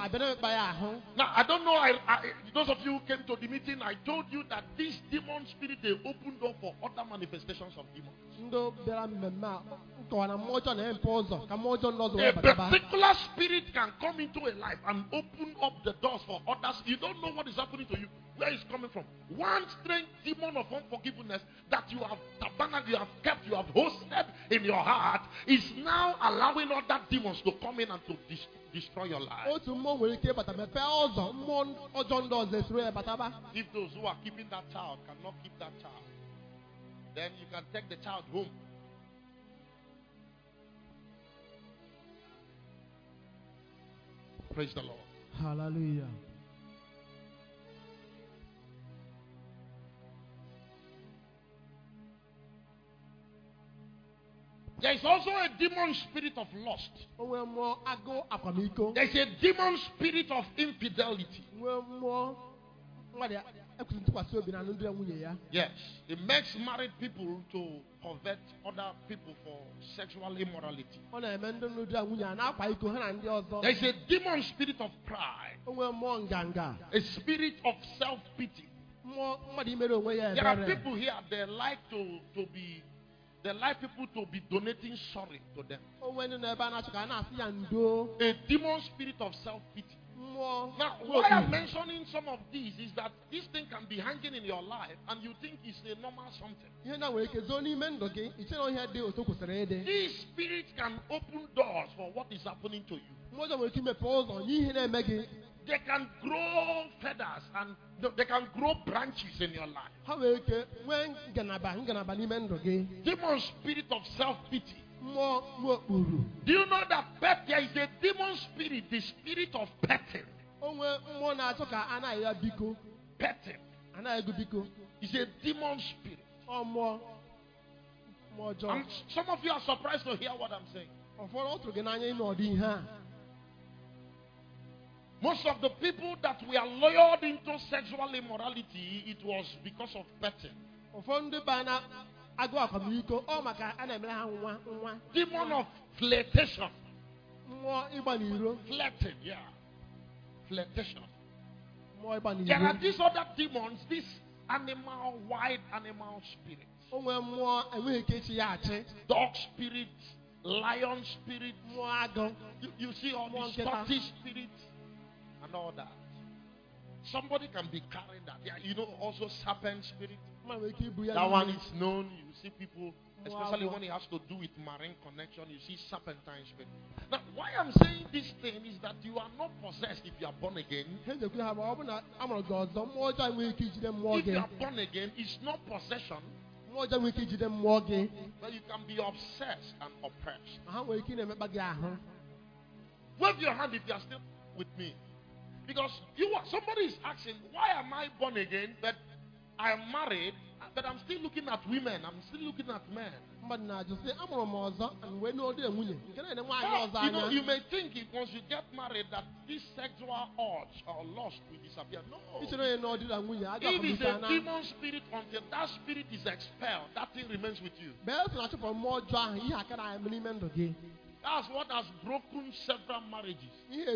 I don't know, those of you who came to the meeting, I told you that this demon spirit, they open door for other manifestations of demons. A particular spirit can come into a life and open up the doors for others. You don't know what is happening to you, where it's coming from. One strange demon of unforgiveness that you have tabernacled, you have kept, you have hosted in your heart is now allowing other demons to come in and to destroy your life. If those who are keeping that child cannot keep that child, then you can take the child home. Praise the Lord.
Hallelujah.
There is also a demon spirit of lust. There is a demon spirit of infidelity. Yes, it makes married people to covet other people for sexual immorality. There is a demon spirit of pride, a spirit of self-pity. There are people here, they like people to be donating sorry to them. A demon spirit of self-pity. Now, why I'm mentioning some of these is that this thing can be hanging in your life and you think it's a normal something. These spirits can open doors for what is happening to you. They can grow feathers and they can grow branches in your life. Demon spirit of self-pity. Do you know that there is a demon spirit, the spirit of petting? Petting. It's a demon spirit. And some of you are surprised to hear what I'm saying. Most of the people that were lured into sexual immorality, it was because of petting. Demon of flirtation. Flirting, yeah. Flirtation. There are these other demons, these wild animal spirits. Dog spirits, lion spirits. You see all these tortoise spirits and all that. Somebody can be carrying that. Yeah, you know, also serpent spirit. That one is known. You see people, especially when it has to do with marine connection, you see serpentine spirit. Now, why I'm saying this thing is that you are not possessed if you are born again. If you are born again, it's not possession. But you can be obsessed and oppressed. Wave your hand if you are still with me. Because somebody is asking, why am I born again, but I am married, but I'm still looking at women, I'm still looking at men. You may think once you get married that this sexual urge or lust will disappear. No. If it's a demon spirit, until that spirit is expelled, that thing remains with you. That's what has broken several marriages.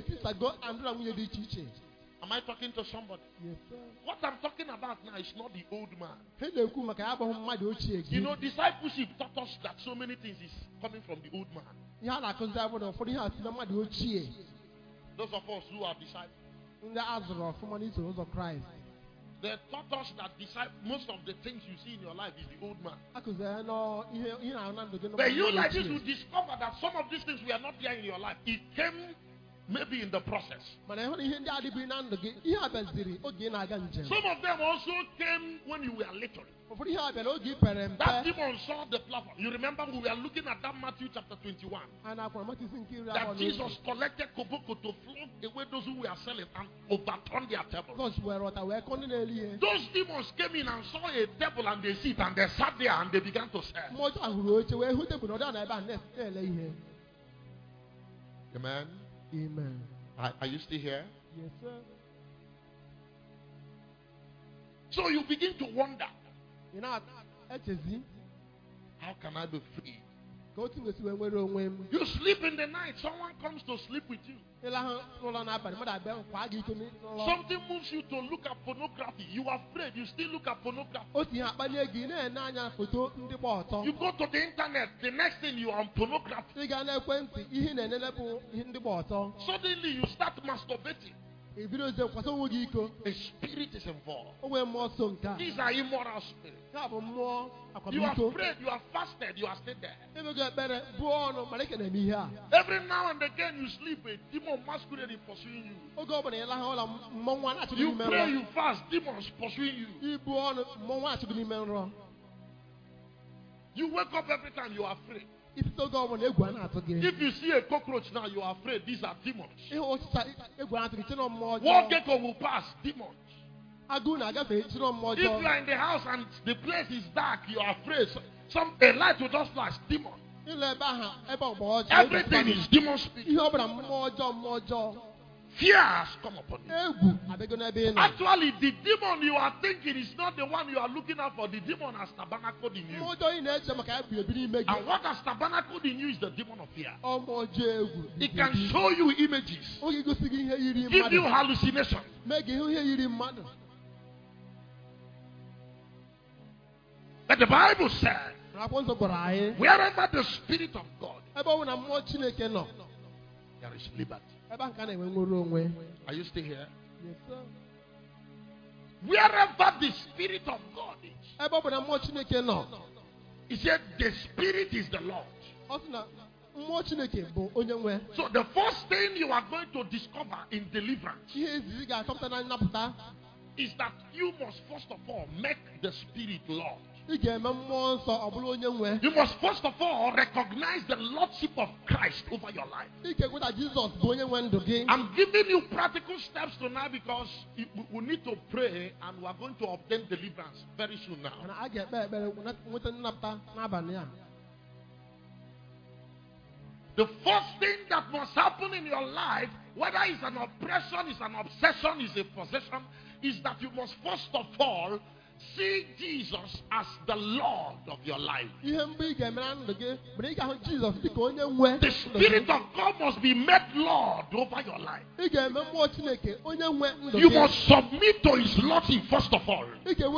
Am I talking to somebody?
Yes, sir.
What I'm talking about now is not the old man. You know, discipleship taught us that so many things is coming from the old man. Those of us who are disciples, they taught us that most of the things you see in your life is the old man. But you like this will discover that some of these things were not there in your life. It came maybe in the process. Some of them also came when you were little. That demon saw the platform. You remember we were looking at that Matthew chapter 21. That Jesus collected koboko to flog away those who were selling and overturn their table. Those demons came in and saw a table and they sit and they sat there and they began to sell. Amen.
Amen.
Are you still here?
Yes, sir.
So you begin to wonder,
how
how can I be free? You sleep in the night, someone comes to sleep with you. Something moves you to look at pornography. You are afraid, you still look at pornography. You go to the internet, the next thing you are on pornography. Suddenly you start masturbating. A spirit is involved. These are immoral spirits. You are afraid, you are fasted, you are still there. Every now and again you sleep, a demon masquerade pursuing you. You pray, you fast, demons pursuing you. You wake up every time you are afraid. If you see a cockroach now, you are afraid. These are demons. War gecko will pass, demons. If you are in the house and the place is dark, you are afraid. A light will just flash, demon. Everything is demon speaking. Fear has come upon you. Actually, the demon you are thinking is not the one you are looking out for. The demon has tabernacled in you. And what has tabernacled in you is the demon of fear. It can show you images, give you hallucinations. But the Bible said, wherever the Spirit of God, there is liberty. Are you still here?
Yes, sir.
Wherever the Spirit of God is, he said the Spirit is the Lord. So the first thing you are going to discover in deliverance is that you must first of all make the Spirit Lord. You must first of all recognize the Lordship of Christ over your life. I'm giving you practical steps tonight because we need to pray and we are going to obtain deliverance very soon now. The first thing that must happen in your life, whether it's an oppression, it's an obsession, it's a possession, is that you must first of all see Jesus as the Lord of your life. The Spirit of God must be made Lord over your life. You must submit to His Lordship first of all.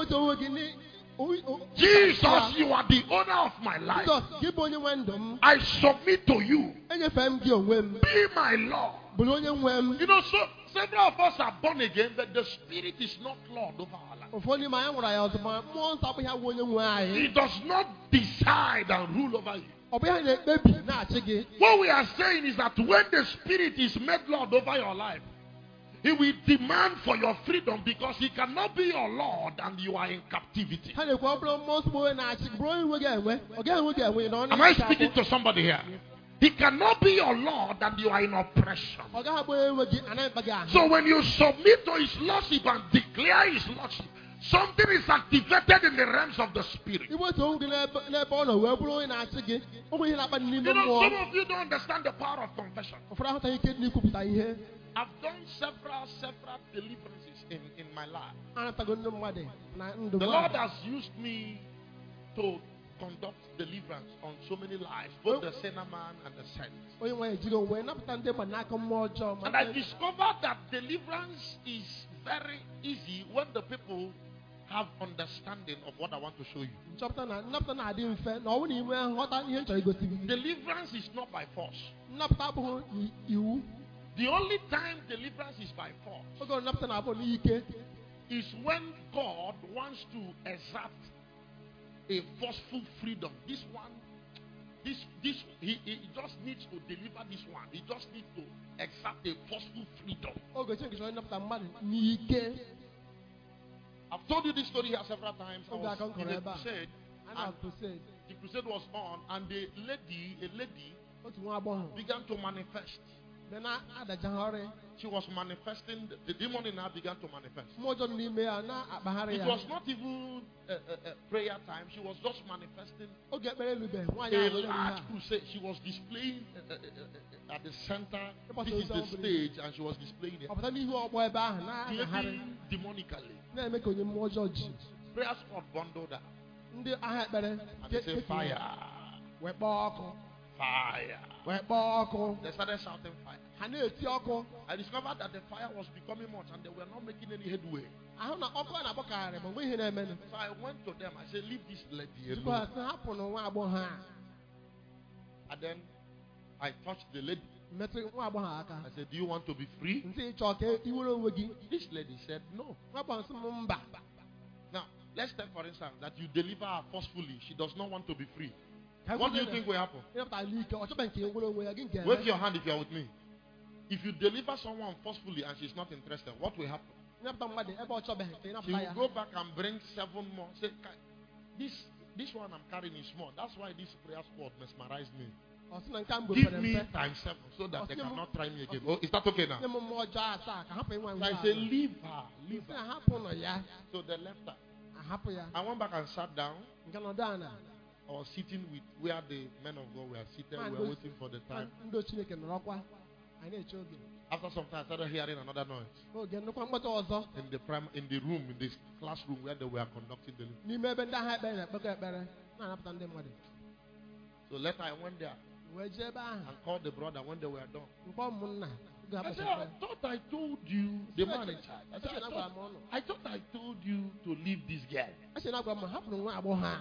Jesus, you are the owner of my life. I submit to you. Be my Lord. You know, so several of us are born again, but the Spirit is not Lord over our life. He does not decide and rule over you. What we are saying is that when the Spirit is made Lord over your life, He will demand for your freedom because He cannot be your Lord and you are in captivity. Am I speaking to somebody here? He cannot be your Lord and you are in oppression. So when you submit to His Lordship and declare His Lordship, something is activated in the realms of the Spirit. You know, some of you don't understand the power of confession. I've done several deliverances in my life. The Lord has used me to conduct deliverance on so many lives, both the sinner man and the saint. And I discovered that deliverance is very easy when the people have understanding of what I want to show you. Deliverance is not by force. The only time deliverance is by force is when God wants to exert a forceful freedom. He just needs to deliver this one. He just needs to exert a forceful freedom. I've told you this story here several times. I was in a crusade, and the crusade was on, and a lady began to manifest. She was manifesting, the demon in her began to manifest. It was not even a prayer time, she was just manifesting. A large crusade, she was displaying at the center. This is the stage, and she was displaying it. Behaving demonically. Prayer squad bundled her. And they say fire. fire.
wee kpọọ ọkụ
They started shouting fire.
ha na-eti ọkụ
I discovered that the fire was becoming much and they were not making any headway.
ahụ na ọkụ a na-agbakarị ma mgbe ihe na-emenụ
So I went to them. I said, leave this lady
tupu ha
alone.
sị hapụ na nwa agbọghọ a
And then I touched the lady.
metụ nwa agbọghọ aka
I said, do you want to be free?
ntị ịchọ ka iwere onwe gị
This lady said, no.
nwa agbọghọ sị m mba
Now, let's take for instance that you deliver her forcefully. She does not want to be free.
Ka
What do you
kwuo
think will happen?
ịnapụta n'ike ọ chọbe nke nwere onwe ya gị nke
Wave your hand if you are with me. If you deliver someone forcefully and she's not interested, what will happen?
ịnapụta mmadụ ebe ọ chọbeghị ka
She
ịnapụta ya
will go back and bring 7 more. Say, this one I'm carrying is small. That's why this prayer squad mesmerized me.
ọ sị na nke a m
Give
gopere
me
mpe
times 7 so that they
Okay,
cannot try me again. Oh, is that okay now?
nye m mmụọ ọjọọ asaa ka hapụ ịnwa
So
nwa
I say, leave her. Leave
sị
her.
ahapụ nọ ya
So they left her.
ahapụ ya
I went back and sat down.
nke nọdụ ana
I was sitting with where the men of God were seated. We were waiting for the time.
ndị Chineke nọrọkwa anyị na-eche oge
After some time, I started hearing another noise
oge nnukwu mkpọtụ ọzọ
in the room, in this classroom where they were conducting the.
n'ime ebe ndị agha ekpere na-ekpekọ ekpere na-anapụta ndị mmadụ
So later I went there
wee jee ebe ahụ
and called the brother when they were done.
mkpọ ụmụnna
I said, I thought I told you, the man in charge. I said, I thought I told you to leave this girl.
eche na agwa m hapụrụ nwa agbọghọ a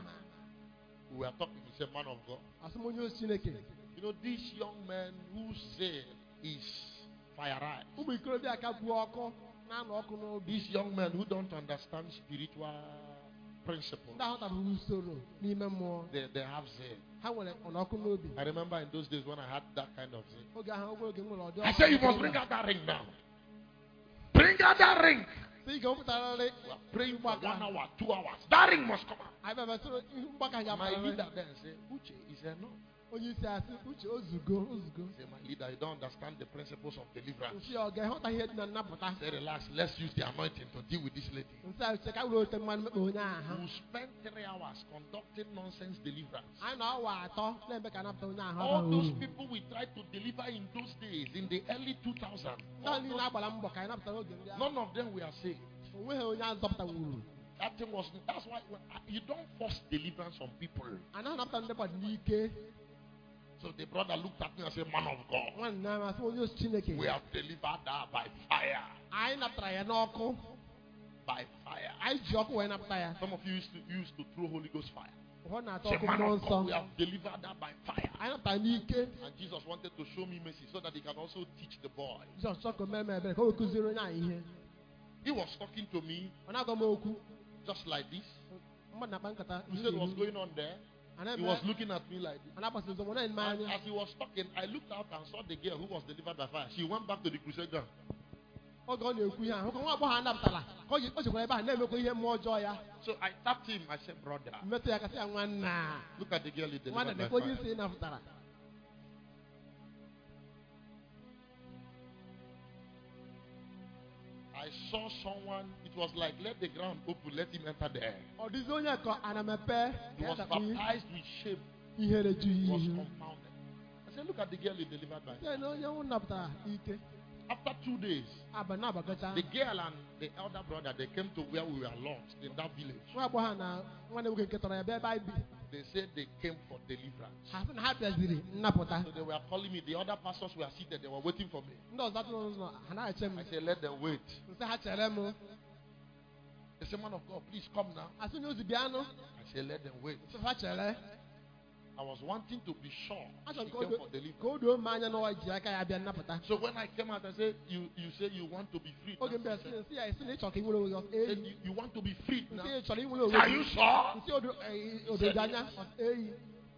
We were talking. He said, man of God.
asị m onye ozi Chineke
You know, this young man who said is fire eyes.
ụmụ ikorobịa aka gbuo ọkụ na-anọ ọkụ n'obi
These young men who don't understand spiritual principles.
ndị ahụtabụghị usoro n'ime mmụọ
They have zeal.
ha nwere ọnọkụ n'obi
I remember in those days when I had that kind of zeal.
oge ahụ ogologo oge m nwere ọdị
I said, you must bring out that ring now. Bring out that ring.
sị ị ga-ewepụtarịrị
We are praying for 1 hour, 2 hours. That ring must come out.
anyị bịabasịrị ihu mgbaka ya
My
pụtarịrị
leader then said, Uche, he said, no.
onye isi asị uche ozugo
He said, my leader, you don't understand the principles of deliverance.
nsị ọ ga-ehụta ihe dị na nnapụta
Say, relax, let's use the anointing to deal with this lady.
nsị a uche ka were ote mmanụ mekpa onye ahụ
Who spent 3 hours conducting nonsense deliverance.
anyị na ọwa atọ na-eme ka napụta onye ahụ
All
abaghị
those
uru
people we tried to deliver in those days, in the early 2000s,
ndị niile agbara mbọ ka anyị napụtara oge ndị ahụ
none of them were saved.
o nweghị onye a zọpụtanwuru
That thing was, that's why you don't force deliverance on people.
a naghị napụta ndị mmadụ n'ike
So the brother looked at me and said, man of God,
nwanne m asị onye ozi Chineke
we have delivered her by fire.
anyị napụtara ya n'ọkụ
By fire.
anyị ji ọkụ wee napụta ya
Some of you used to throw Holy Ghost fire.
ụfọdụ na-atọ
Say,
ọkụ
man
mmụọ
of God,
nsọ
we have delivered her by fire.
anyị napụtara n'ike
And Jesus wanted to show me mercy so that he can also teach the boy.
Jizọs chọọ ka o mee m ebere ka o wee kụziere onye ahụ ihe
He was talking to me
ọ na-agwa m okwu
just like this.
mmadụ na-akpa nkata
He said what's going on there. He was looking at me like this.
a na-agbasa ụzọ na eme
And
anya
as he was talking, I looked out and saw the girl who was delivered by fire. She went back to the crusade ground.
oge ọ na-ekwu ihe ahụ ka nwa agbọghọ a napụtara ka o chekwara ebe a na-emekwa ihe mmụọ ọjọọ ya
So I tapped him. I said, brother,
mmetụ ya kasị ya nwanna
look at the girl you
nwanna
delivered
na-ekwe
by
onye
fire.
isi napụtara
I saw someone, it was like, let the ground open, let him enter there.
ọ dịzi onye ka a na-emepe
He
ka
was
ya dakpu
baptized with shame,
ihere ju
he was
ihu
confounded. I said, look at the girl you delivered by fire.
site na onye nwụ napụtara ike
After 2 days,
abalị na-abagacha
the girl and the elder brother, they came to where we were lost in that village.
nwa agbọghọ na nwanne nwoke nke tọrọ ya bịa ebe anyị bi
They said they came for deliverance.
ha sị na ha bịaziri nnapụta
So they were calling me. The other pastors were seated. They were waiting for me.
ndị ọzọ atụrụ ụzọ ha na-eche m
I said, let them wait.
nsị ha chere m
They said, man of God, please come now.
asị onye ozi bịanụ
I said, let them wait.
nsị ha chere
I was wanting to be sure
achọrọ
she
m ka
came for deliverance.
o doo m anya na ọ ji aka ya bịa nnapụta
So when I came out, I said, you say you want to be free.
oge mbe sị nsị ya esi na ịchọ ka ị nwere onwe gị
Said,
eyi
you want to be free now.
nsị ị chọrọ inwere onwe
Are
gị
you sure?
nsị ododo anya eyi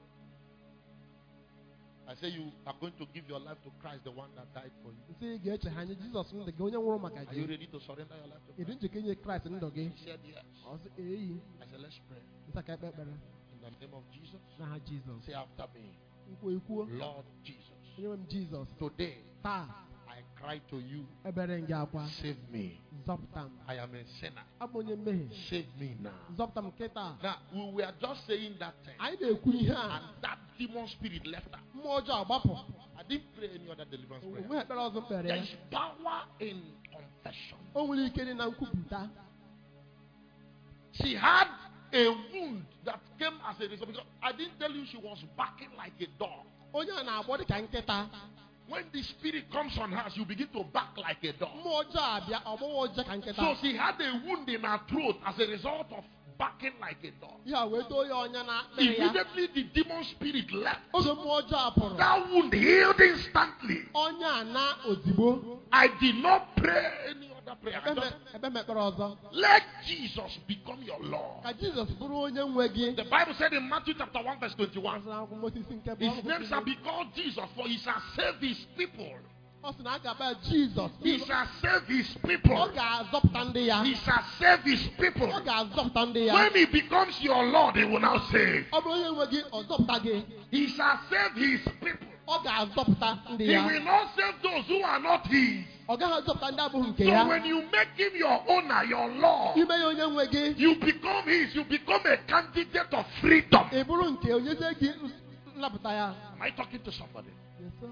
I said, you are going to give your life to Christ, the one that died for you.
nsị ị ga-eche ha anya Jizọs ndụ gị onye nwụrụ maka
Are you
gị
ready to surrender your life to
ịdị
Christ?
njikọ inye Kraịst ndụ gị
He said, yes.
ọ sị eyi
I said, let's pray.
nsị ka ekpe ekpere
In the name of Jesus,
n'aha Jizọs
say after me,
nkwo ikwuo
Lord Jesus.
onye nwe m Jizọs
Today,
taa
I cry to you,
ebere m gị akwa
save me.
zọpụta m
I am a sinner.
abụ onye mmehie
Save me now.
zọpụta m kịta
Now, we were just saying that thing,
anyị na-ekwu ihe a
and that demon spirit left her.
mmụọ ọjọọ agbapụ
I didn't pray any other deliverance prayer.
onwe ekpere ọzọ mkpere
There
ya
is power in confession.
o nwere ike dị na nkwupụta
She had a wound that came as a result. Because I didn't tell you she was barking like a dog.
onye na-agbọ dị ka nkịta.
When the spirit comes on her, you begin to bark like a dog.
Mmụọ ọjọọ abịa ọgbọwọ ọjọọ ka nkịta.
So she had a wound in her throat as a result of barking like a dog.
Ya wee too ya ọnya na akpịrị ya.
Immediately the demon spirit left.
Oge mmụọ ọjọọ pụrụ.
That wound healed instantly.
Ọnya na ozigbo.
I did not pray any other prayer. I just,
Ebe mekpere ọzọ.
let Jesus become your Lord.
Ka Jizọs bụrụ onye nwe gị.
The Bible said in Matthew chapter 1 verse 21,
Ọsọ akwụkwọ Moses nke bụ
his name shall be called Jesus, for he shall save his people.
Ọ sị na a ga-akpọ ya Jizọs.
He shall save his
Ọ
people.
ga-azọpụta ndị ya.
He shall save his people.
Ọ ga-azọpụta ndị ya.
When he becomes your Lord, he will now save.
Ọ bụrụ onye nwe gị, ọ zọpụta gị.
He shall save his people.
Ọ ga-azọpụta ndị
He
ya.
will not save those who are not his.
Ọ gaghị azọpụta ndị abụghị nke
So
ya.
when you make him your owner, your Lord,
Ime ya onye nwe gị.
you become his. You become a candidate of freedom.
Ị bụrụ nke onyezie gị nlapụta ya.
Am I talking to somebody?
Yes, sir.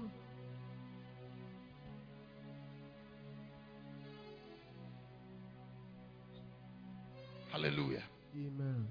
Hallelujah.
Amen.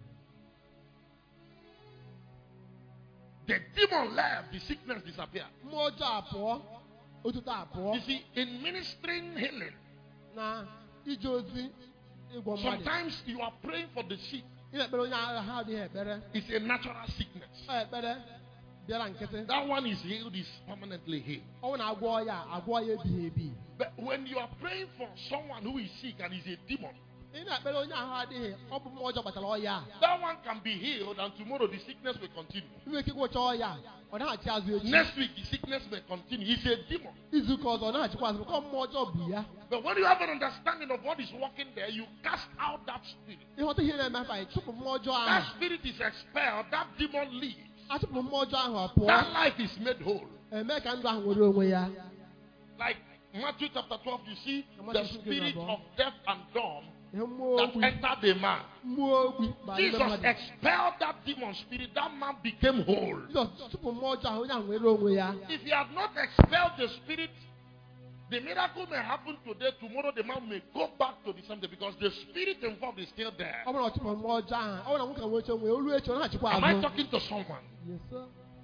The demon left, the sickness disappeared.
Mmụọ ọjọọ apụọ. Otuto apụọ.
You see, in ministering healing,
Na ije ozi ịgwọ mmadụ.
sometimes you are praying for the sick.
Ị na-ekpere onye agha ha adịghị ekpere.
It's a natural sickness.
Ọ ekpere bịara nkịtị.
That one is healed, is permanently healed.
Ọ na-agwọ ya ebighị ebi.
But when you are praying for someone who is sick and is a demon,
Ị na-ekpere onye ahụ adịghị, ọ bụ mmụọ ọjọọ kpatara ọya.
that one can be healed and tomorrow the sickness will continue.
Inwe ike ịgwọcha ọya, ọ na-achị azụ echi.
Next week the sickness may continue. It's a demon.
Izu ụka ọzọ ọ na-achịkwa azụ, ka mmụọ ọjọọ bụ ya.
But when you have an understanding of what is working there, you cast out that spirit.
Ịghọta ihe na-eme afa, chụpụ mmụọ ọjọọ
That
ahụ.
spirit is expelled. That demon leaves.
Achụpụ mmụọ ọjọọ ahụ ọ pụọ.
That life is made whole.
Eme ka ndụ ahụ nwere onwe ya.
Like Matthew chapter 12, you see the
Matthew
spirit
12.
of death and dumb
Ihe mmụọ
that
ogbi.
entered the man.
Mmụọ ogbi bara ime
Jesus
mmadụ.
expelled that demon spirit. That man became whole.
Jizọs chụpụ mmụọ ọjọọ ahụ, onye ahụ nwere onwe ya.
If he had not expelled the spirit, the miracle may happen today. Tomorrow, the man may go back to the same day because the spirit involved is still there.
Ọ bụrụ na ọ chụpụ mmụọ ọjọọ ahụ, ọ bụrụ na nwoke nwere oche onwe ya, olu echi ọ na-achịkwa
Am I
azụ.
talking to someone?
Yes, sir.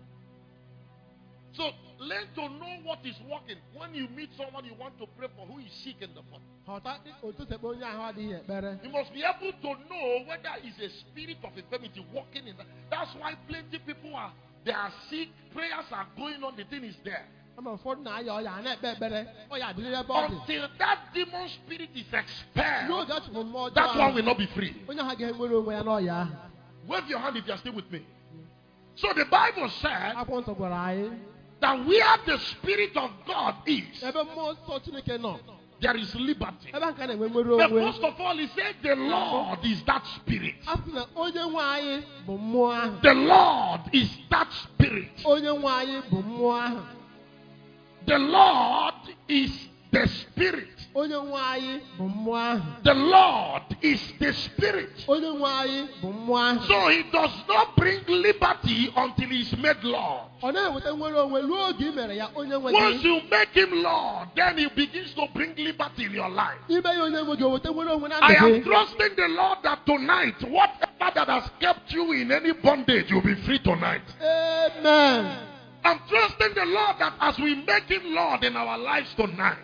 So learn to know what is working. When you meet someone you want to pray for who is sick in the body,
Ghọta otu sekpe onye ahụ adịghị ekpere.
you must be able to know whether it's a spirit of infirmity working in that. That's why plenty people they are sick. Prayers are going on. The thing is there.
Ama ụfọdụ na-aya ọya, a na-ekpe ekpere, ọya adịrị ebe ọ dị.
Until that demon spirit is expelled,
N'oge ọ chụpụ mmụọ ọjọọ
that one
ahụ,
will not be free.
onye ahụ ga-enwere onwe ya n'ọya ahụ.
Wave your hand if you are still with me. So the Bible said
Akwụkwọ nsọ gwara anyị,
that where the Spirit of God is,
ebe mmụọ nsọ Chineke nọ,
there is liberty.
ebe nke na-enwe nwere
But
onwe.
first of all, he said the Lord is that Spirit.
A sị na onye nwe anyị bụ mmụọ ahụ.
The Lord is that Spirit.
Onye nwe anyị bụ mmụọ ahụ.
The Lord is the Spirit.
Onye nwe anyị bụ mmụọ ahụ.
The Lord is the Spirit.
Onye nwe anyị bụ mmụọ ahụ.
So he does not bring liberty until he is made Lord.
Ọ na-eweta nwere onwe ruo oge i mere ya onye nwe
Once
gị.
you make him Lord, then he begins to bring liberty in your life.
Ime ya onye nwe gị, o weta nwere onwe na
I
ndụ
am
gị.
trusting the Lord that tonight, whatever that has kept you in any bondage, you'll be free tonight.
Amen.
I'm trusting the Lord that as we make him Lord in our lives tonight,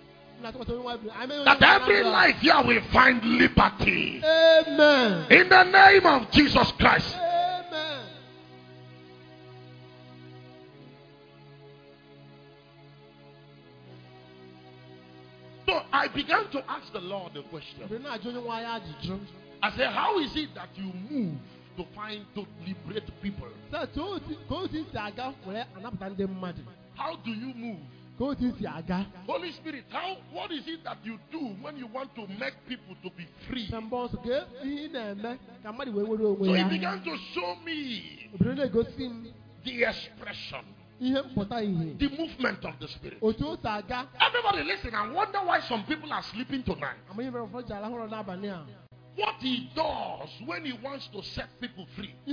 that every life here will find liberty.
Amen.
In the name of Jesus Christ.
Amen.
So I began to ask the Lord a question. I said, how is it that you move to liberate people? How do you move? Holy Spirit, what is it that you do when you want to make people to be free? So he began to show me the expression, the movement of the Spirit. Everybody listen and wonder why some people are sleeping tonight. What he does when he wants to set people free. He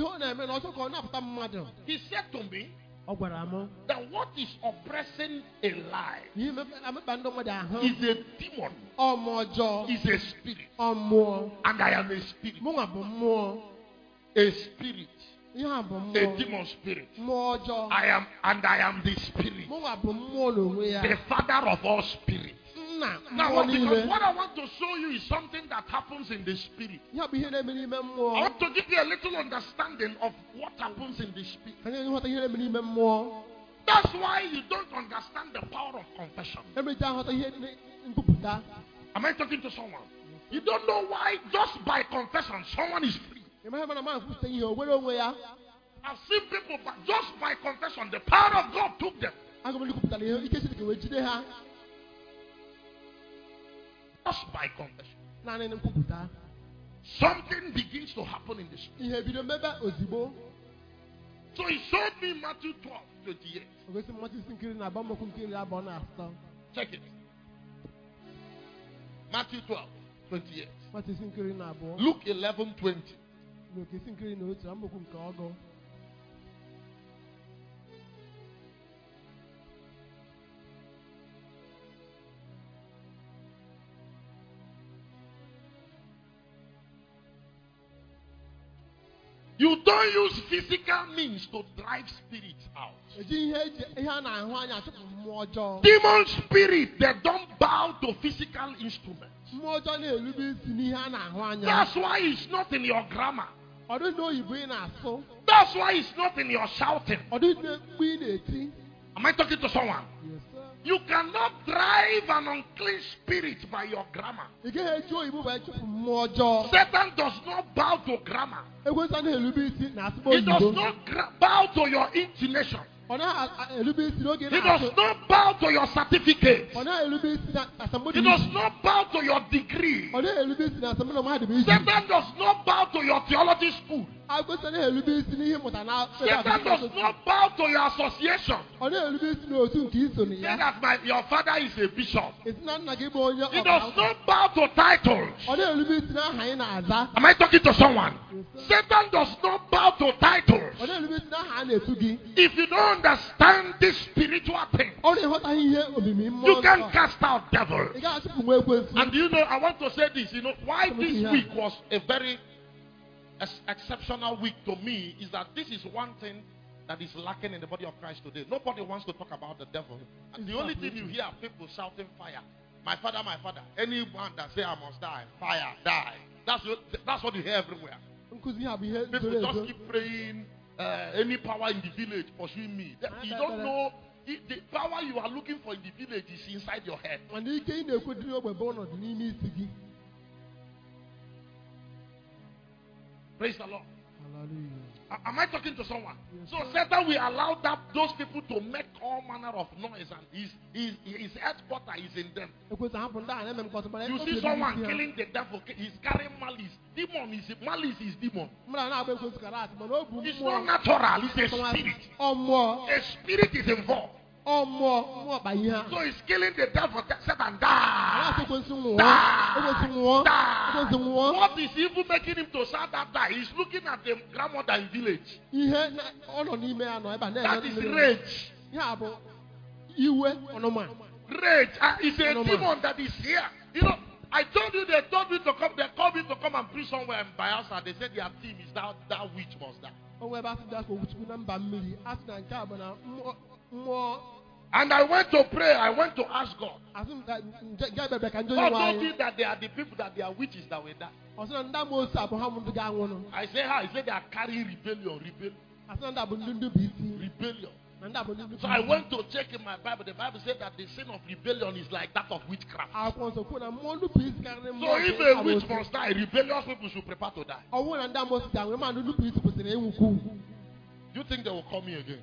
said to me that what is oppressing a life is a demon, is a spirit, and I am a spirit. A spirit a demon spirit. I am the spirit, the father of all spirits. Now, because what I want to show you is something that happens in the spirit. I want to give you a little understanding of what happens in the spirit. That's why you don't understand the power of confession. Am I talking to someone? You don't know why just by confession someone is free. I've seen people, but just by confession the power of God took them. Just by confession. Something begins to happen in the spirit. So he showed me Matthew 12:28. Check it. Matthew 12:28. Luke 11:20. You don't use physical means to drive spirits out. Demon spirit, they don't bow to physical instruments. That's why it's not in your grammar. That's why it's not in your shouting. Am I talking to someone?
Yes, sir.
You cannot drive an unclean spirit by your grammar. Satan does not bow to grammar. He does not bow to your intonation. He does not bow to your certificate. He does not bow to your degree. Satan does not bow to your theology school. Satan does not bow to your association. Say that your father is a bishop. He does not bow to titles. Am I talking to someone? Satan does not bow to titles. If you don't understand this spiritual thing, you can cast out devils. And you know, I want to say this, you know, why this week was a very exceptional week to me is that this is one thing that is lacking in the body of Christ today. Nobody wants to talk about the devil. And the only thing you hear are people shouting fire. My father, my father. Anyone that say I must die, fire, die. That's what you hear everywhere. People just keep praying, any power in the village pursuing me. You don't know. The power you are looking for in the village is inside your head. Praise the Lord.
Hallelujah.
Am I talking to someone? Yes, so Satan will allow those people to make all manner of noise, and his headquarters is in them. You see someone killing the devil, he's carrying malice. Malice is demon. It's not natural, it's a spirit. A spirit is involved. So he's killing the devil. Satan, die. What is even making him to shout that die? He's looking at the grandmother in village. That is rage. Rage. It's a demon that is here. You know, I told you they told me to come. They called me to come and preach somewhere in Bayelsa. They said their team is that witch must die. And I went to pray. I went to ask God. God told me that they are the people that they are witches that will die. I say how? He said they are carrying rebellion. So I went to check in my Bible. The Bible said that the sin of rebellion is like that of witchcraft. So if a witch must die, rebellious people should prepare to die. Do you think they will call me again?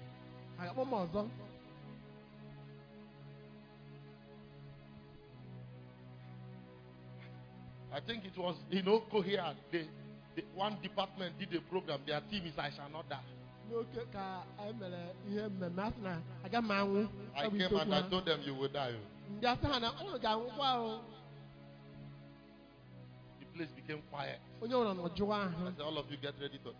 I think it was, Cohere. The one department did a program. Their team is I shall not die. I came and I told them you will die. The place became quiet. I said, all of you get ready to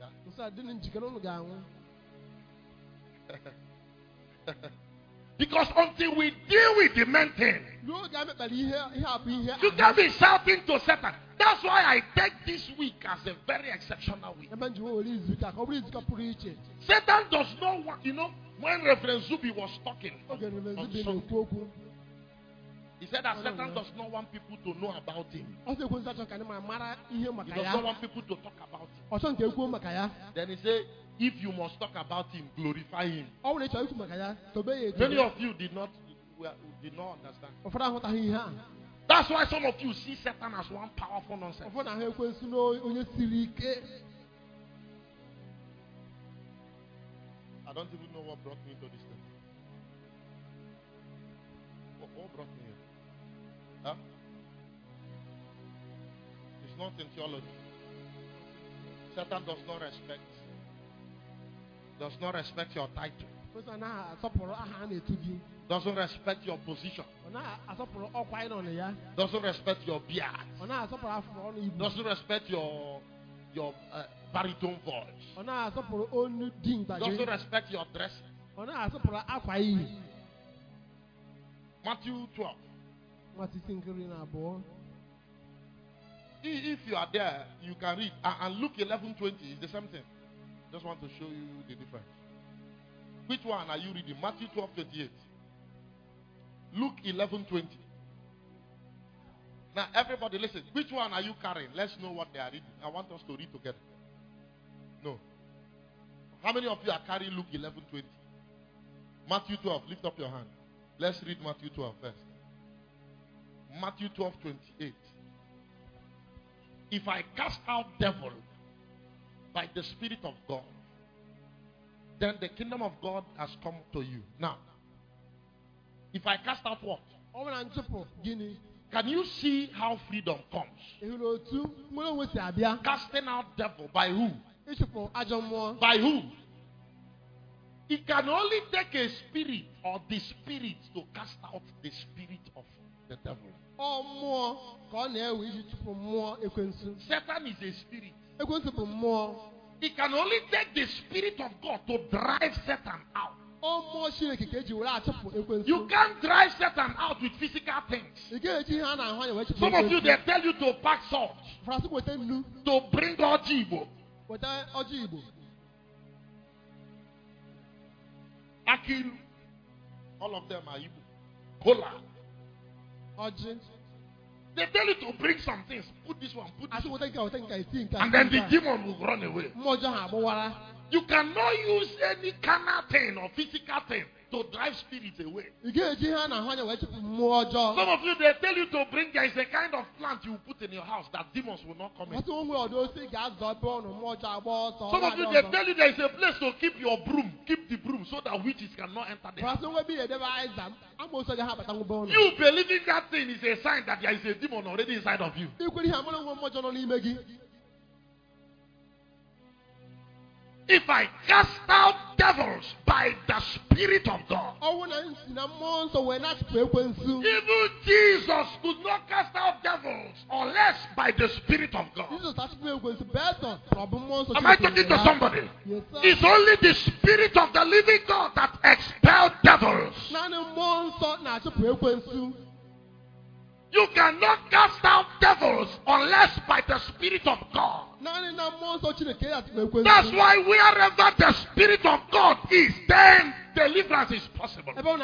die. Because until we deal with the main thing, you can't be shouting to Satan. That's why I take this week as a very exceptional week. Satan does not want, when Reverend Zubi was talking on Sunday, he said that Satan does not want people to know about him. He does not want people to talk about him. Then he said, if you must talk about him, glorify him. Many of you did not understand. That's why some of you see Satan as one powerful nonsense. I don't even know what brought me to this thing. What brought me here? Huh? It's not in theology. Satan does not respect your title. Doesn't respect your position. Doesn't respect your beard. Doesn't respect your baritone voice. Doesn't respect your dressing. Matthew 12. If you are there, you can read. And Luke 11:20 is the same thing. Just want to show you the difference. Which one are you reading? Matthew 12:28. Luke 11:20. Now, everybody listen. Which one are you carrying? Let's know what they are reading. I want us to read together. No. How many of you are carrying Luke 11:20? Matthew 12. Lift up your hand. Let's read Matthew 12 first. Matthew 12:28. If I cast out devil by the Spirit of God, then the kingdom of God has come to you. Now, if I cast out what? Can you see how freedom comes? Casting out devil by who? By who? It can only take a spirit or the spirit to cast out the spirit of the devil. Satan is a spirit. It can only take the Spirit of God to drive Satan out. You can't drive Satan out with physical things. Some of you, they tell you to pack salt, to bring Ojibo. Akilu. All of them are Igbo. Kola. They tell you to bring some things. Put this one, put this one. And then the demon will run away. You cannot use any carnal thing or physical thing to drive spirits away. Some of you, they tell you to bring, there is a kind of plant you put in your house that demons will not come in. Some of you, they tell you there is a place to keep your broom, keep the broom so that witches cannot enter there. You believing that thing is a sign that there is a demon already inside of you. If I cast out devils by the Spirit of God, even Jesus could not cast out devils unless by the Spirit of God. Am I talking to somebody? Yes, it's only the Spirit of the living God that expelled devils. You cannot cast out devils unless by the Spirit of God. That's why wherever the Spirit of God is, then deliverance is possible. If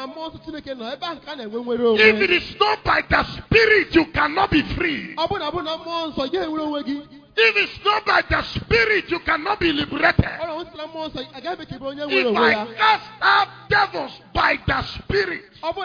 it is not by the Spirit, you cannot be free. If it's not by the Spirit, you cannot be liberated. If I cast out devils by the Spirit,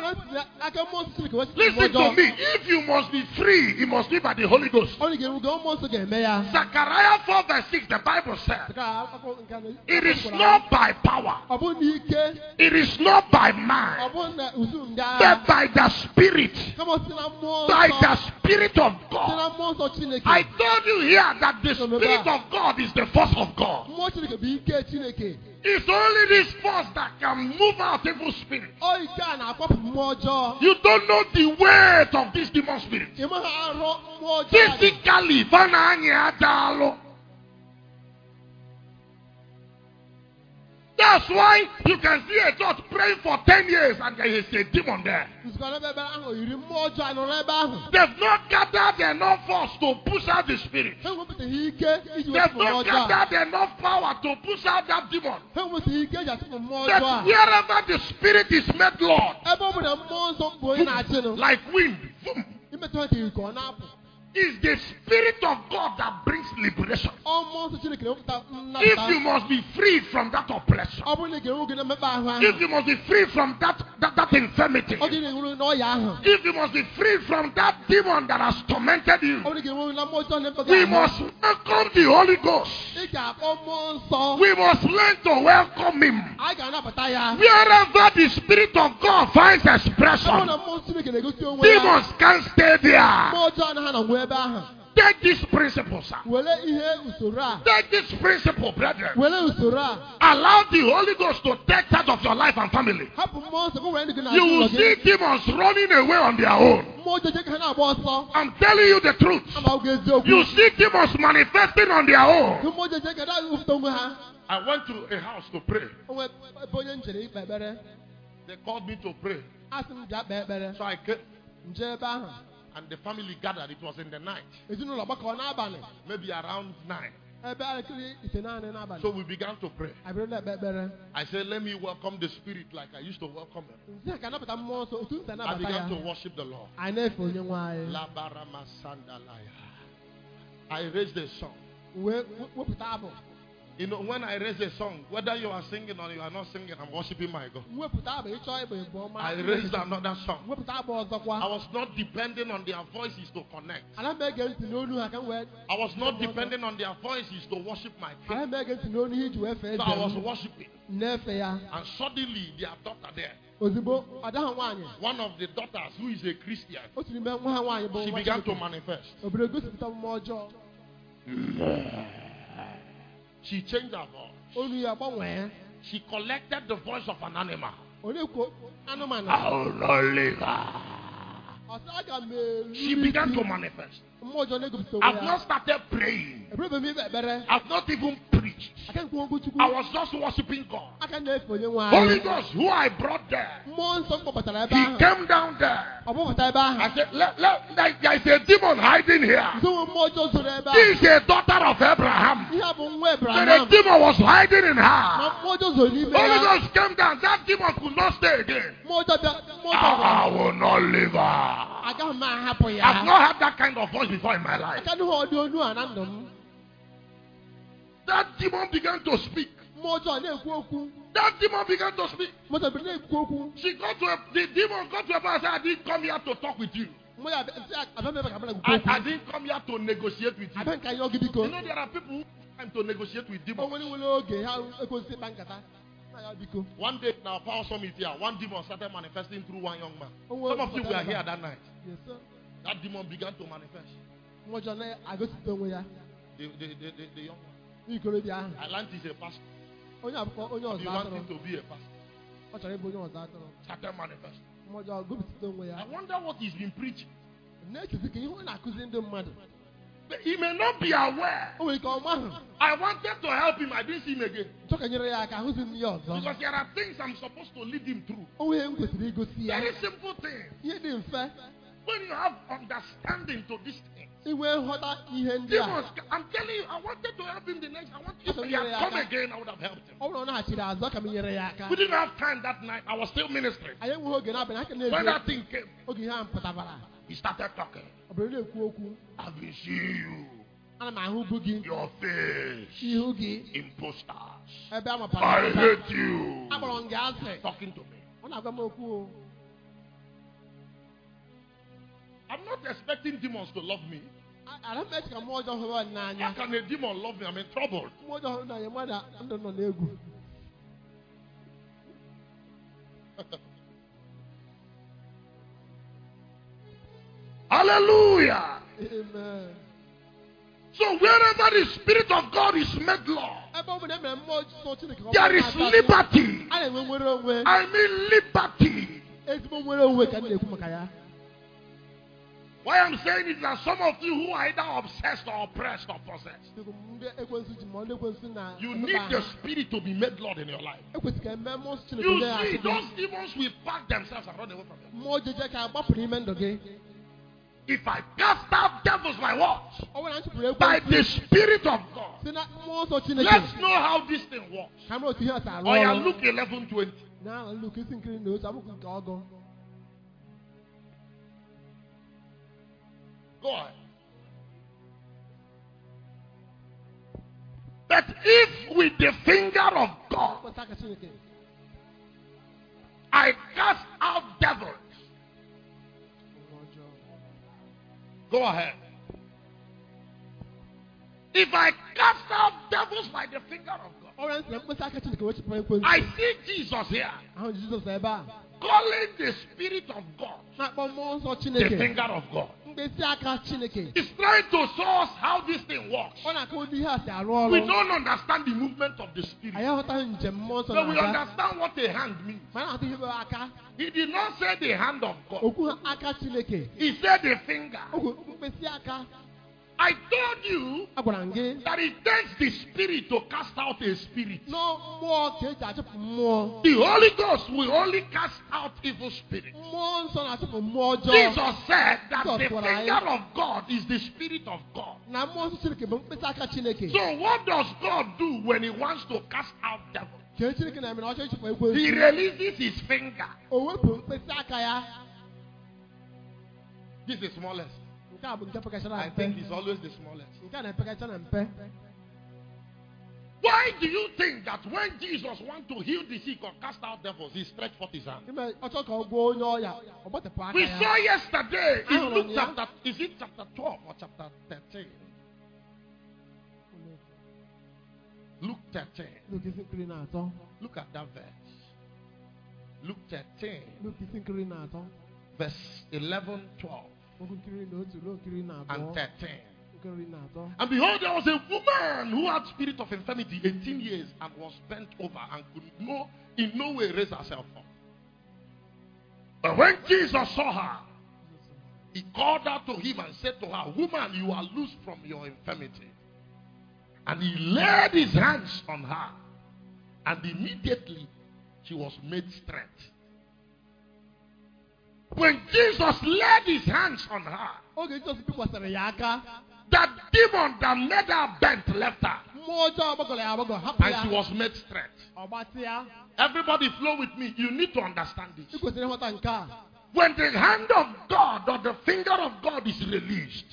listen to me. If you must be free, it must be by the Holy Ghost. Zechariah 4:6, the Bible says, it is not by power, it is not by mind, but by the Spirit. By the Spirit of God. I told you here that the Spirit of God is the force of God. It's only this force that can move out evil spirits. You don't know the weight of this demon spirit. Physically, That's why you can see a church praying for 10 years and there is a demon there. They've not gathered enough force to push out the spirit. They've not gathered enough power to push out that demon. That wherever the spirit is made Lord, like wind, is the Spirit of God that brings liberation. If you must be freed from that oppression, if you must be free from that infirmity, if you must be free from that demon that has tormented you, we must welcome the Holy Ghost. We must learn to welcome Him. Wherever the Spirit of God finds expression, demons can't stay there. Take this principle, sir. Take this principle, brethren. Allow the Holy Ghost to take charge of your life and family. You will see demons running away on their own. I'm telling you the truth. You see demons manifesting on their own. I went to a house to pray. They called me to pray. So I came. And the family gathered. It was in the night. Maybe around 9. So we began to pray. I said, let me welcome the Spirit like I used to welcome Him. I began to worship the Lord. I raised a song. You know, when I raise a song, whether you are singing or you are not singing, I'm worshiping my God. I raised another song. I was not depending on their voices to connect. I was not depending on their voices to worship my King. So I was worshiping. And suddenly, their daughter there, one of the daughters who is a Christian, she began to manifest. She changed her voice. She collected the voice of an animal. She began to manifest. I've not started praying. I've not even preached. I was just worshiping God. Holy Ghost, who I brought there, He came down there. I said, there is a demon hiding here. This is a daughter of Abraham. And the demon was hiding in her. Holy Ghost came down. That demon could not stay again. I will not leave her. I've not had that kind of voice before in my life. That demon began to speak. That demon began to speak. The demon got to a point and said, I didn't come here to talk with you. I didn't come here to negotiate with you. You know, there are people who come to negotiate with demons. One day in our power summit here, one demon started manifesting through one young man. Some of you were here that night. Yes, sir. That demon began to manifest. The young man. Atlantis is a pastor. He wanted to be a pastor. Started manifesting. I wonder what he's been preaching. He may not be aware. I wanted to help him. I didn't see him again. Because there are things I'm supposed to lead him through. Very simple thing. When you have understanding to this thing, demons, I'm telling you, I wanted to help him the next. I wanted to come again, I would have helped him. We didn't have time that night. I was still ministering. When that thing came, he started talking. I've been seeing you. Your face. Imposters. I hate you. Talking to me. I'm not expecting demons to love me. How can a demon love me? I'm in trouble. Hallelujah.
Amen.
So wherever the Spirit of God is made Lord, there is liberty. I mean liberty. Why I'm saying is that some of you who are either obsessed or oppressed or possessed, you need the Spirit to be made Lord in your life. You see, those demons will pack themselves and run away from you. If I cast out devils by what? By the Spirit of God. Let's know how this thing works. Or you Luke 11:20. Go ahead. But if with the finger of God I cast out devils, go ahead. If I cast out devils by the finger of God, I see Jesus here calling the Spirit of God the finger of God. He's trying to show us how this thing works. We don't understand the movement of the Spirit, but we understand what a hand means. He did not say the hand of God. He said the finger. I told you that it takes the Spirit to cast out a spirit. The Holy Ghost will only cast out evil spirits. Jesus said that the finger of God is the Spirit of God. So what does God do when He wants to cast out devils? He releases His finger. This is the smallest. I think it's always the smallest. Why do you think that when Jesus wants to heal the sick or cast out devils, He stretched forth His hand? We saw yesterday in Luke chapter, is it chapter 12 or chapter 13? Luke 13. Look at that verse. Luke 13. Verse 11, 12. And 13. And behold, there was a woman who had spirit of infirmity 18 years and was bent over and could in no way raise herself up. But when Jesus saw her, He called her to Him and said to her, "Woman, you are loose from your infirmity." And He laid His hands on her, and immediately she was made straight. When Jesus laid His hands on her, that demon that made her bent left her, and she was made straight. Everybody flow with me. You need to understand this. When the hand of God or the finger of God is released,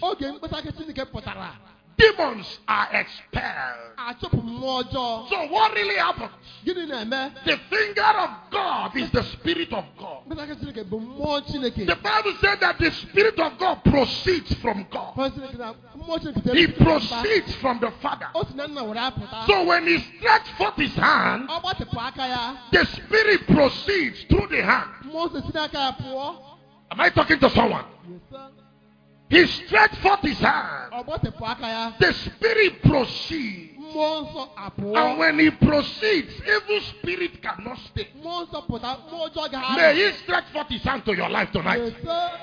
demons are expelled. So what really happens? The finger of God is the Spirit of God. The Bible said that the Spirit of God proceeds from God. He proceeds from the Father. So when He stretched forth His hand, the Spirit proceeds through the hand. Am I talking to someone? He stretched forth His hand. The Spirit proceeds. And when He proceeds, evil spirit cannot stay. May He stretch forth His hand to your life tonight.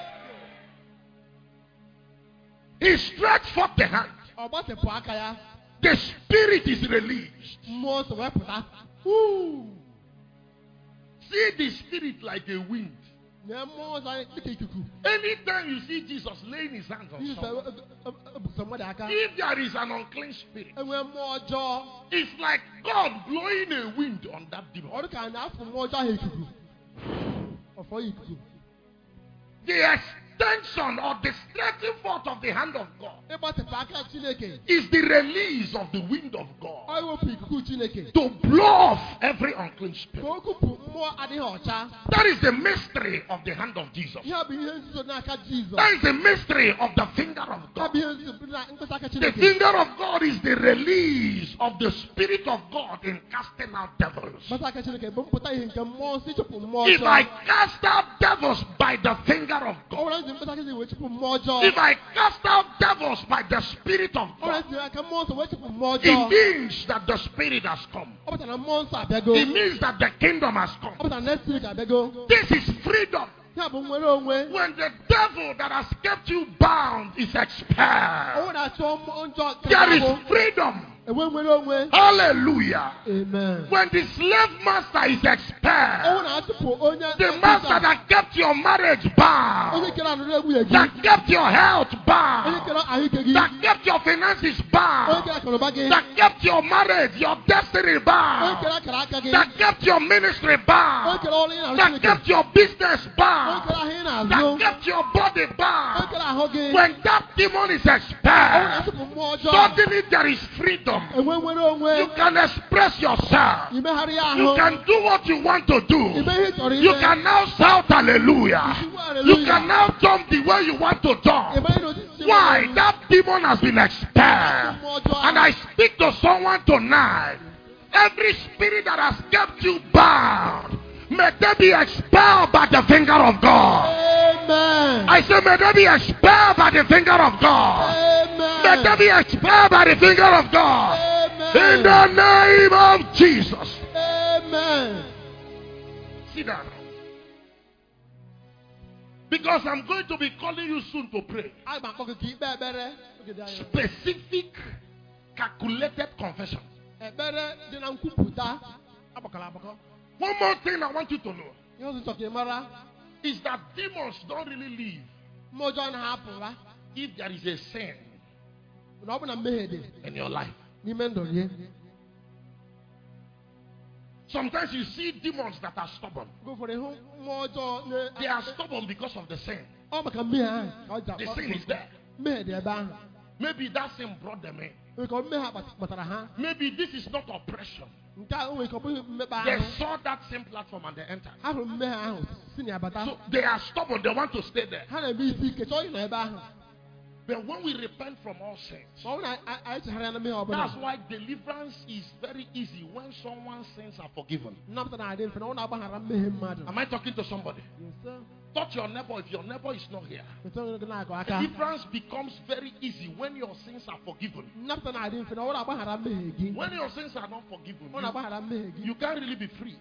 He stretched forth the hand. The Spirit is released. See the Spirit like a wind. Anytime you see Jesus laying His hands on someone, if there is an unclean spirit, it's like God blowing a wind on that demon. The extension or the stretching forth of the hand of God is the release of the wind of God to blow off every unclean spirit. That is the mystery of the hand of Jesus. That is the mystery of the finger of God. The finger of God is the release of the Spirit of God in casting out devils. If I cast out devils by the finger of God, if I cast out devils by the Spirit of God, it means that the Spirit has come. It means that the kingdom has come. This is freedom. When the devil that has kept you bound is expelled, there is freedom. Hallelujah.
Amen.
When the slave master is expelled, the master that kept your marriage bound, that kept your health bound, that kept your finances bound, that kept your marriage, your destiny bound, that kept your ministry bound, that kept your business bound, that kept your body bound. When that demon is expelled, suddenly there is freedom. You can express yourself. You can do what you want to do. You can now shout hallelujah. You can now jump the way you want to jump. Why? That demon has been expelled. And I speak to someone tonight. Every spirit that has kept you bound, may they be expelled by the finger of God.
Amen.
I say, may they be expelled by the finger of God.
Amen.
May they be expelled by the finger of God.
Amen.
In the name of Jesus.
Amen.
Sit down. Because I'm going to be calling you soon to pray. Specific, calculated confession. One more thing I want you to know is that demons don't really live if there is a sin in your life. Sometimes you see demons that are stubborn. They are stubborn because of the sin. The sin is there. Maybe that sin brought them in. Maybe this is not oppression. They saw that same platform and they entered. So they are stubborn. They want to stay there. But when we repent from all sins, that's why deliverance is very easy when someone's sins are forgiven. Am I talking to somebody?
Yes, sir.
Touch your neighbor if your neighbor is not here. Deliverance becomes very easy when your sins are forgiven. When your sins are not forgiven, you can't really be free.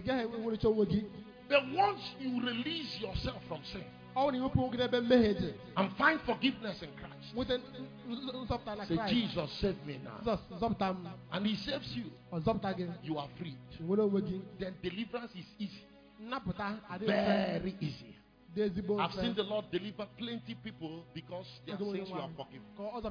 But once you release yourself from sin and find forgiveness in Christ, say, Jesus, save me now. And He saves you. You are free. Then deliverance is easy. Very easy. I've seen the Lord deliver plenty people because their sins were forgiven.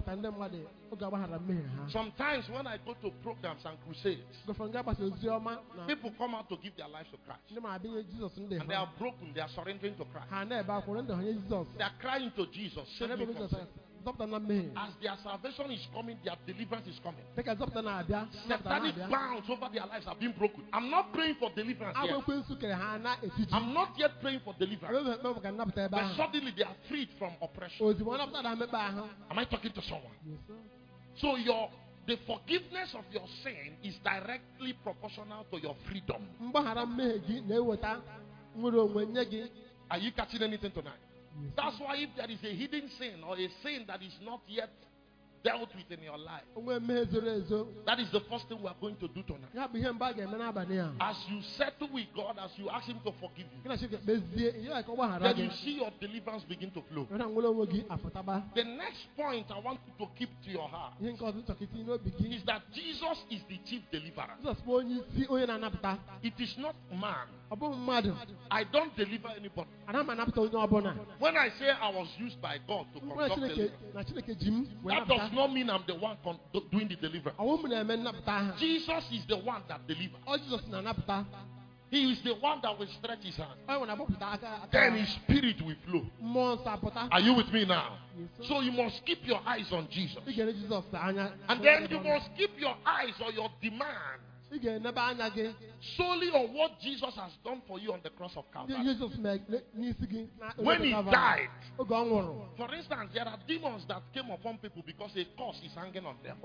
Sometimes when I go to programs and crusades, people come out to give their lives to Christ. And they are broken, they are surrendering to Christ. They are crying to Jesus, save me from sin. As their salvation is coming, their deliverance is coming. Satanic bounds over their lives have been broken. I'm not praying for deliverance yet. I'm not yet praying for deliverance. But suddenly they are freed from oppression. Am I talking to someone?
Yes, sir.
So the forgiveness of your sin is directly proportional to your freedom. Are you catching anything tonight? Yes. That's why if there is a hidden sin or a sin that is not yet dealt with in your life, that is the first thing we are going to do tonight. As you settle with God, as you ask Him to forgive you, then you see your deliverance begin to flow. The next point I want you to keep to your heart is that Jesus is the chief deliverer. It is not man. I don't deliver anybody. When I say I was used by God to conduct deliverance, that does not mean I'm the one doing the deliverance. Jesus is the one that delivers. He is the one that will stretch His hand. Then His spirit will flow. Are you with me now? So you must keep your eyes on Jesus. And then you must keep your eyes on your demand solely on what Jesus has done for you on the cross of Calvary. When He died, for instance, there are demons that came upon people because a curse is hanging on them.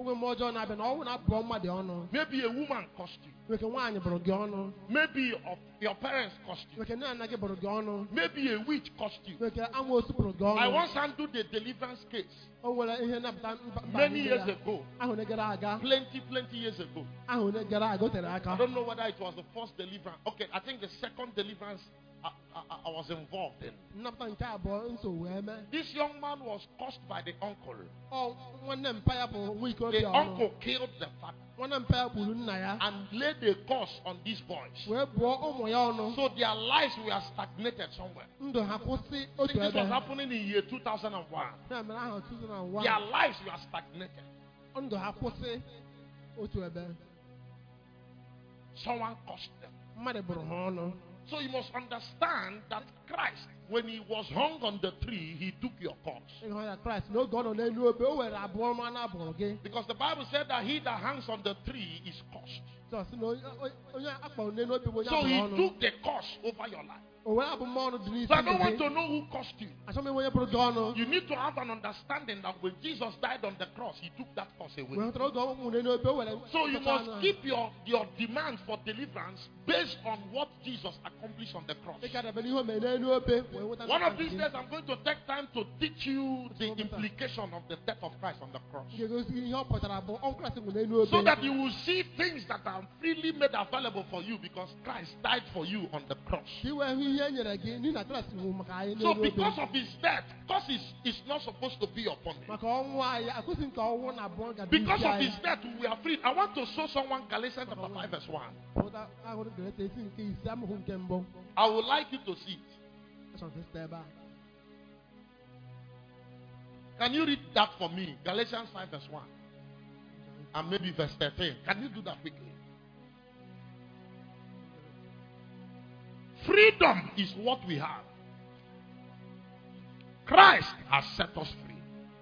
Maybe a woman cursed you. Maybe your parents cursed you. Maybe a witch cursed you. I once handled the deliverance case many years ago. Plenty years ago. I don't know whether it was the first deliverance. Okay, I think the second deliverance I was involved in.
nnapụta nke abụọ nsogbu wee mee.
This young man was cursed by the uncle.
Nwanne mpa ya bụ nwa
The
ikorobịa
uncle killed the father
nwanne mpa ya gburu nna ya
and laid a curse on these boys.
wee bụọ ụmụ ya ọnụ.
So their lives were stagnated somewhere.
Ndụ ha kwụsị
This
otu
was
ebe.
happening in year 2001.
Ya mere ahụ 2001.
Their lives were stagnated.
Ndụ ha kwụsị otu ebe.
Someone cursed them.
Mmadụ bụrụ ha ọnụ.
So you must understand that Christ, when he was hung on the tree, he took your curse.
Ịhụ ya Kraịst n'oge ọ nọ n'elu obe o were abụọ ọma na abụrụ gị.
Because the Bible said that he that hangs on the tree is cursed.
Sọ sị na onye akpọrọ n'elu obe bụ onye
So
abụrụ
he
ọnụ.
took the curse over your life.
O were abụmọ ọnụ dị n'isi
So I don't want
gị.
to know who cursed you.
Achọghị m onye bụrụ gị ọnụ.
You need to have an understanding that when Jesus died on the cross, he took that curse
Wee
away.
hụtara oge ọ nwụrụ n'elu obe o were.
So you
mkpọcha
must
anụ
keep your demand for deliverance based on what Jesus accomplished on the cross.
ahụ. Ị ga-adebe n'ihe o mere n'elu obe wee nweta
One of
nnapụta
these
gị.
days, I'm going to take time to teach you the implication of the death of Christ on the cross.
M ga-egosi gị ihe ọ pụtara bụ ọnwụ Kraịst nwụrụ n'elu obe.
So that you will see things that are freely made available for you because Christ died for you on the cross.
Ka i wee hụ ihe e nyere gị n'ihi na Kraịst nwụrụ maka anyị
So
n'elu
because
obe.
of his death, because it's not supposed to be upon him.
Maka ọnwụ anyị akwụsị nke ọnwụ na abụọ ga-adị
Because
n'isi
of
anyị.
his death, we are free. I want to show someone Galatians chapter 5 verse 1.
Pụta ahụrụ Galata isi nke ise amaokwu nke mbụ.
I would like you to see it.
Achọrọ m ka site ebe a.
Can you read that for me? Galatians 5 verse 1. And maybe verse 13. Can you do that quickly? Freedom is what we have. Christ has set us free.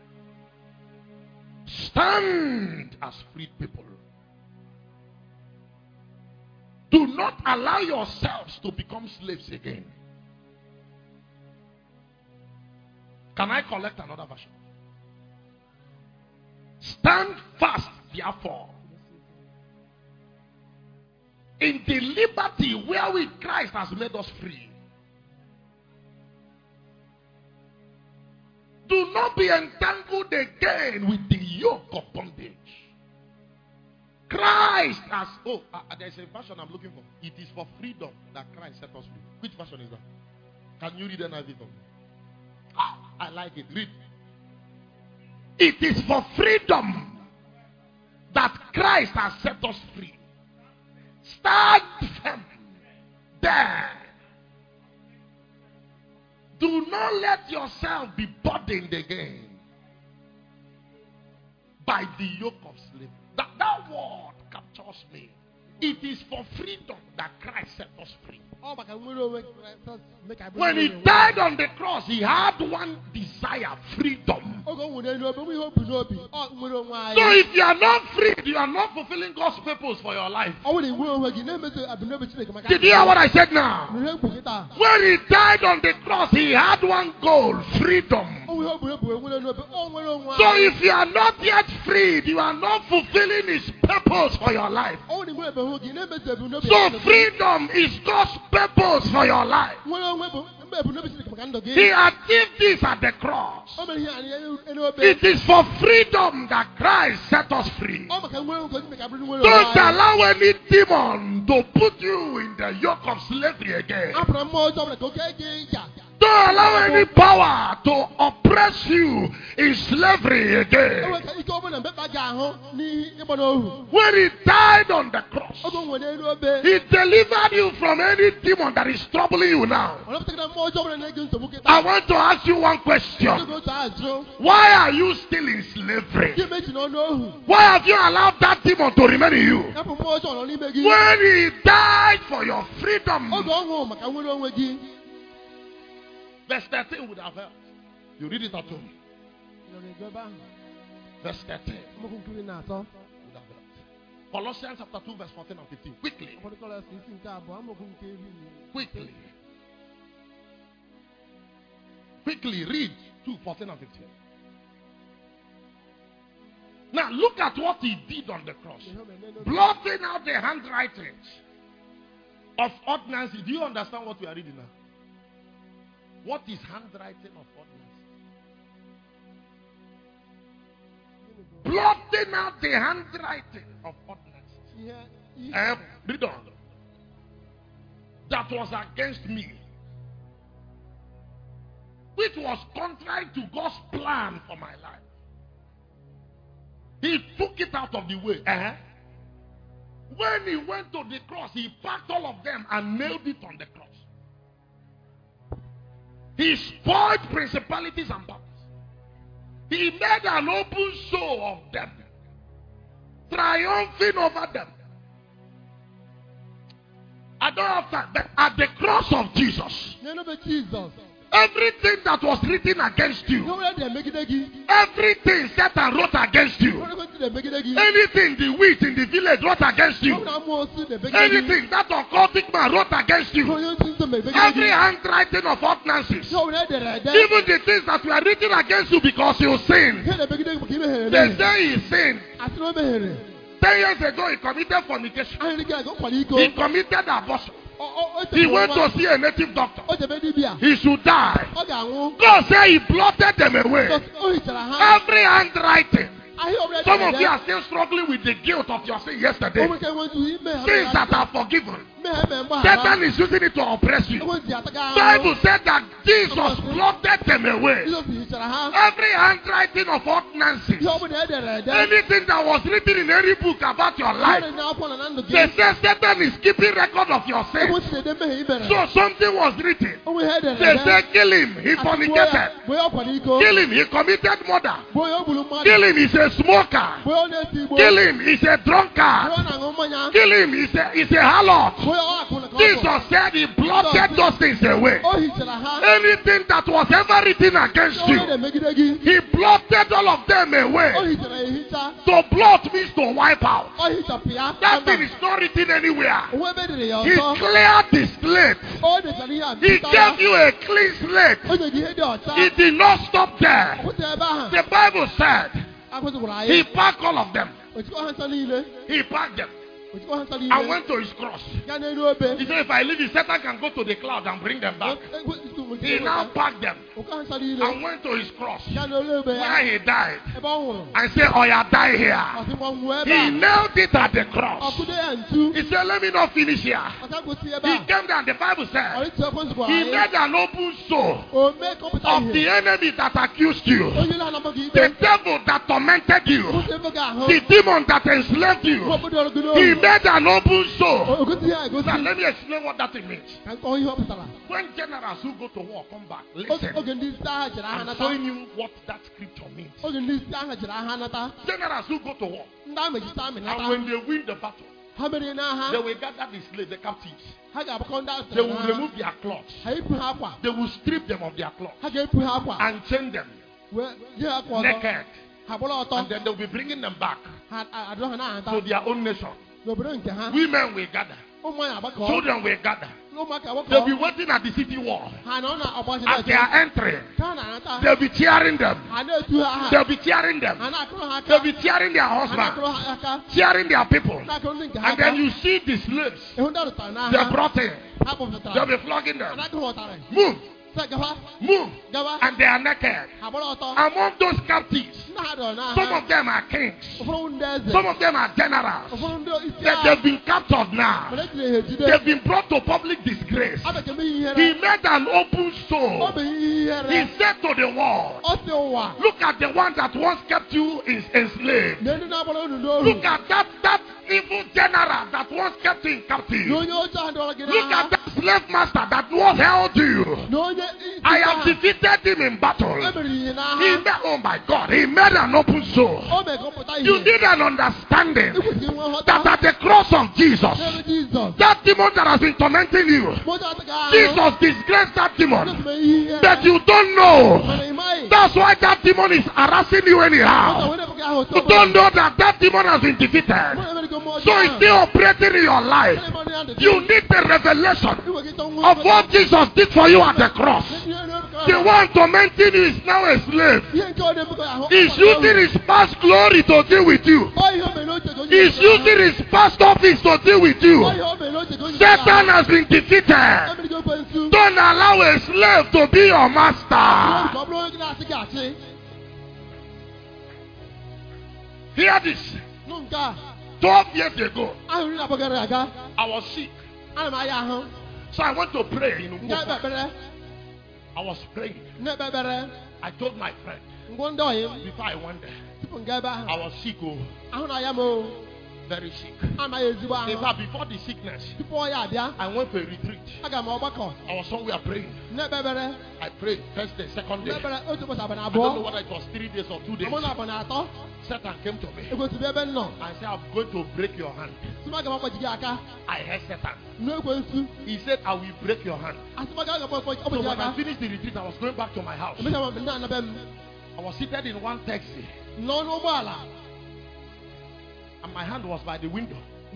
Stand as freed people. Do not allow yourselves to become slaves again. Can I collect another version? Stand fast, therefore, in the liberty wherewith Christ has made us free. Do not be entangled again with the yoke of bondage. Christ has... there's a version I'm looking for. It is for freedom that Christ set us free. Which version is that? Can you read NIV for me? I like it. Read. It is for freedom that Christ has set us free. Stand firm there. Do not let yourself be burdened again by the yoke of slavery. That word captures me. It is for freedom that Christ set us free. When he died on the cross, he had one desire: freedom. So if you are not free, you are not fulfilling God's purpose for your life. Did you hear what I said now? When he died on the cross, he had one goal: freedom. So if you are not yet freed, you are not fulfilling his purpose for your life. So freedom is God's purpose for your life. He achieved this at the cross. It is for freedom that Christ set us free. Don't allow any demon to put you in the yoke of slavery again. Don't allow any power to oppress you in slavery again. When he died on the cross, he delivered you from any demon that is troubling you now. I want to ask you one question. Why are you still in slavery? Why have you allowed that demon to remain in you? When he died for your freedom, verse 13 would have helped. You read it at home. Verse 13 would have helped. Colossians chapter 2 verse 14 and 15. Quickly. Quickly. Quickly read 2, 14 and 15. Now look at what he did on the cross. Blotting out the handwritings of ordinances. Do you understand what we are reading now? What is handwriting of ordinances? Blotting out the handwriting of ordinances. Read on. That was against me. which was contrary to God's plan for my life. He took it out of the way. When he went to the cross, he packed all of them and nailed it on the cross. He spoiled principalities and powers. He made an open show of them, triumphing over them. I don't have time, but at the cross of Jesus, everything that was written against you, everything Satan wrote against you, anything the witch in the village wrote against you, anything that occultic man wrote against you, every handwriting of ordinances, even the things that were written against you because you sinned, they say he sinned. 10 years ago, he committed fornication. He committed abortion. He went to see a native doctor. He should die. God said he blotted them away. Every handwriting. Some of you are still struggling with the guilt of your sin yesterday. Things that are forgiven. Satan is using it to oppress you. The Bible said that Jesus blotted them away. Every handwriting of ordinances, anything that was written in any book about your life, they say Satan is keeping record of your sin. So something was written. They say kill him, he fornicated. Kill him, he committed murder. Kill him, he's a smoker. Kill him, he's a drunkard. Kill him, he's a harlot. Jesus said he blotted those things away. Anything that was ever written against you, he blotted all of them away. To blot means to wipe out. That thing is not written anywhere. He cleared the slate. He gave you a clean slate. He did not stop there. The Bible said he packed all of them. He packed them. I went to his cross. He said, if I leave it, Satan can go to the cloud and bring them back. He now packed them and went to his cross where he died and said, oh yeah, die here. He nailed it at the cross. He said, let me not finish here. He came down, the Bible said, he made an open show of the enemy that accused you, the devil that tormented you, the demon that enslaved you. He made an open show. Now, let me explain what that means. When generals who go to war come back, listen. I'm showing you what that scripture means. Generals who go to war, and when they win the battle, they will gather the slaves, the captives. They will remove their clothes. They will strip them of their clothes and chain them naked. And then they will be bringing them back to their own nation. Women will gather. Children will gather. They'll be waiting at the city wall. As they are entering, they'll be cheering them. They'll be cheering them. They'll be cheering their husband, cheering their people. And then you see the slaves. They're brought in. They'll be flogging them. Move. Move. And they are naked. Among those captives, some of them are kings. Some of them are generals. They've been captured now. They've been brought to public disgrace. He made an open show. He said to the world, look at the one that once kept you enslaved. Look at that evil general that once kept you in captivity. Look at that slave master that once held you. I have defeated him in battle. Oh my God, he made an open show. You need an understanding that at the cross of Jesus, that demon that has been tormenting you, Jesus disgraced that demon. But you don't know. That's why that demon is harassing you anyhow. You don't know that that demon has been defeated. So it's still operating in your life. You need the revelation of what Jesus did for you at the cross. The one tormenting you is now a slave. He's using his past glory to deal with you. He's using his past office to deal with you. Satan has been defeated. Don't allow a slave to be your master. Hear this. 12 years ago, I was sick. So I went to pray in Umufu. I was praying. I told my friend before I went there, I was sick. Very sick. In fact, before the sickness, I went for a retreat. I was somewhere praying. I prayed first day, second day. I don't know whether it was 3 days or 2 days. Satan came to me and said, I'm going to break your hand. I heard Satan. He said, I will break your hand. So when I finished the retreat, I was going back to my house. I was seated in one taxi. And my hand was by the window.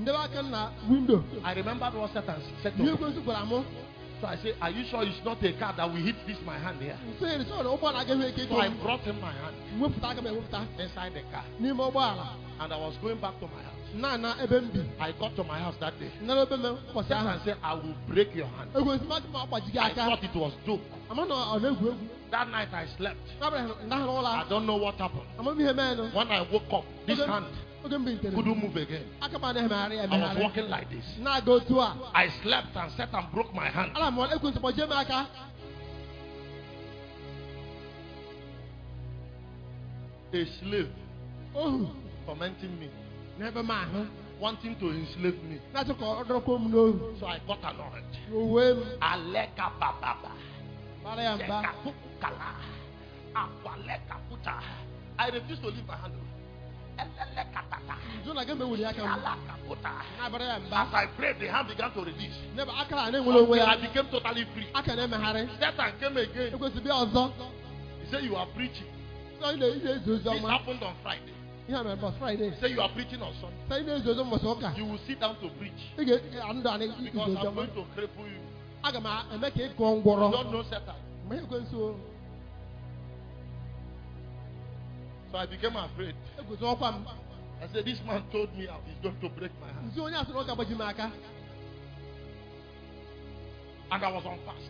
I remembered what Satan said to me. So I said, are you sure it's not a car that will hit this my hand here? So I brought him my hand inside the car. And I was going back to my house. I got to my house that day. Satan said, I will break your hand. I thought it was joke. That night I slept. I don't know what happened. When I woke up, this hand couldn't move again. I was walking like this. I slept and Satan broke my hand. A slave tormenting me, wanting to enslave me. So I got annoyed. Aleka baba, I refused to leave my hand. As I prayed, the hand began to release. I became totally free. Satan came again. He said, you are preaching. This happened on Friday. He said, you are preaching on Sunday. You will sit down to preach. Because I'm going to cripple you. You don't know Satan. So I became afraid. I said, this man told me he's going to break my hand. And I was on fast.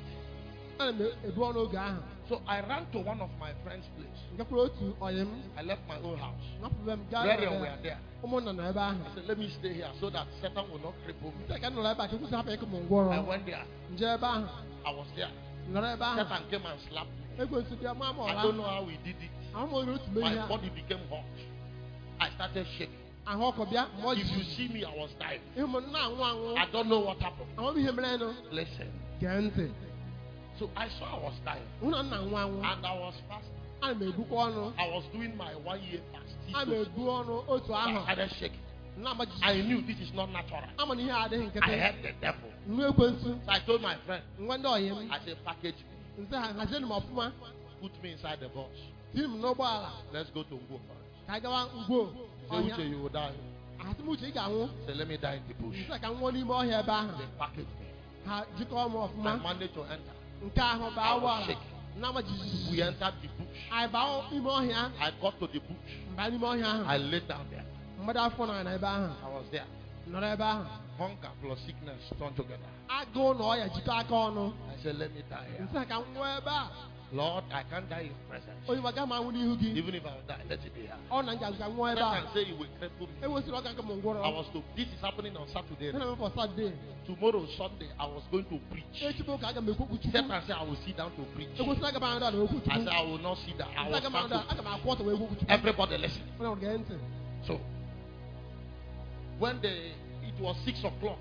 So I ran to one of my friend's place. I left my own house. Brethren were there. I said, let me stay here so that Satan will not cripple me. I went there. I was there. Satan came and slapped me. I don't know how he did it. My body became hot. I started shaking. If you see me, I was dying. I don't know what happened. Listen. So I saw I was dying. And I was fasting. I was doing my 1 year fast. I started shaking. I knew this is not natural. I had the devil. So I told my friend, I said, package me. Put me inside the bus. Let's go to Ngwo first. Say, Uche, you will die. Say, let me die in the bush. They packaged me. I managed to enter. I was shaking. We entered the bush. I got to the bush. I laid down there. I was there. Hunger plus sickness turned together. I said, let me die here. Lord, I can't die in presence. Even if I will die, let it be here. Satan say he will cripple me. This is happening on Saturday. Tomorrow, Sunday, I was going to preach. Satan said I will sit down to preach. I said I will not sit down. I will stand to. Everybody listen. So, when it was 6 o'clock,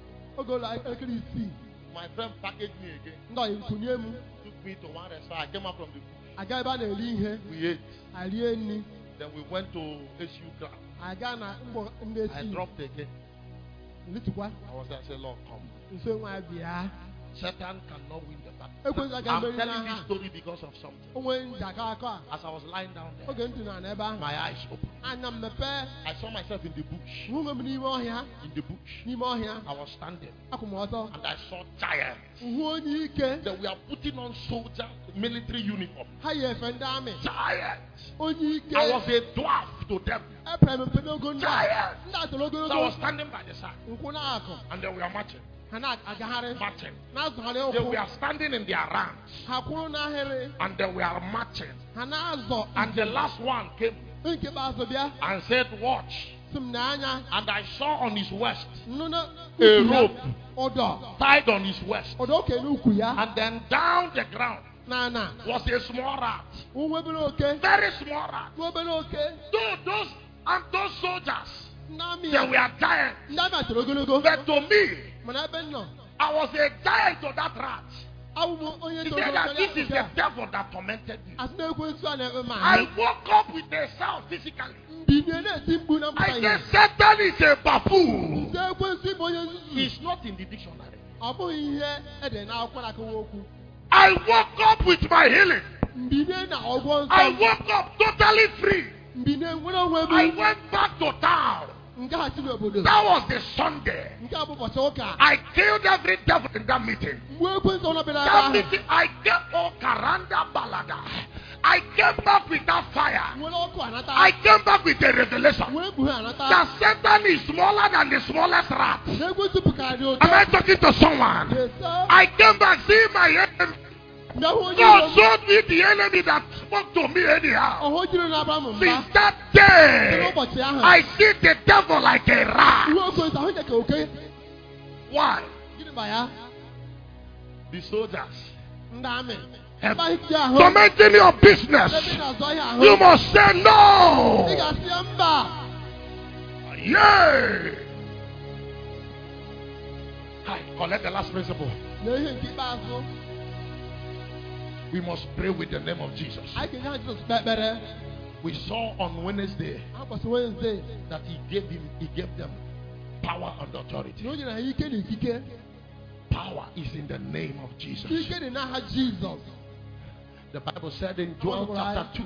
my friend packaged me again. Took me to one restaurant. I came out from the bush. We ate. Then we went to SU Club. I dropped again. I was there. I said, Lord, come. Satan cannot win the battle. I'm telling this story because of something. As I was lying down there, my eyes opened. I saw myself in the bush. In the bush. I was standing. And I saw giants. They were putting on soldier military uniform. Giants. I was a dwarf to them. Giants. So I was standing by the side. And they were marching. Marching. They were standing in their ranks. And they were marching. And the last one came and said, watch. And I saw on his waist a rope tied on his waist. And then down the ground was a small rat. Very small rat. Those soldiers, they were giants. But to me, I was a giant to that rat. He said that this is the devil that tormented you. I woke up with a sound physically. I said Satan is a baboon. It's not in the dictionary. I woke up with my healing. I woke up totally free. I went back to town. That was the Sunday. I killed every devil in that meeting. That meeting, I came Karanda Balada. I came back with that fire. I came back with a revelation that Satan is smaller than the smallest rat. Am I talking to someone? I came back seeing my enemy. God showed me the enemy that spoke to me anyhow. Since that day, I see the devil like a rat. Why? The soldiers have tormenting your business. You must say no. Yay! Hi, collect the last principle. We must pray with the name of Jesus. We saw on Wednesday that he gave them power and authority. Power is in the name of Jesus. The Bible said in Joel chapter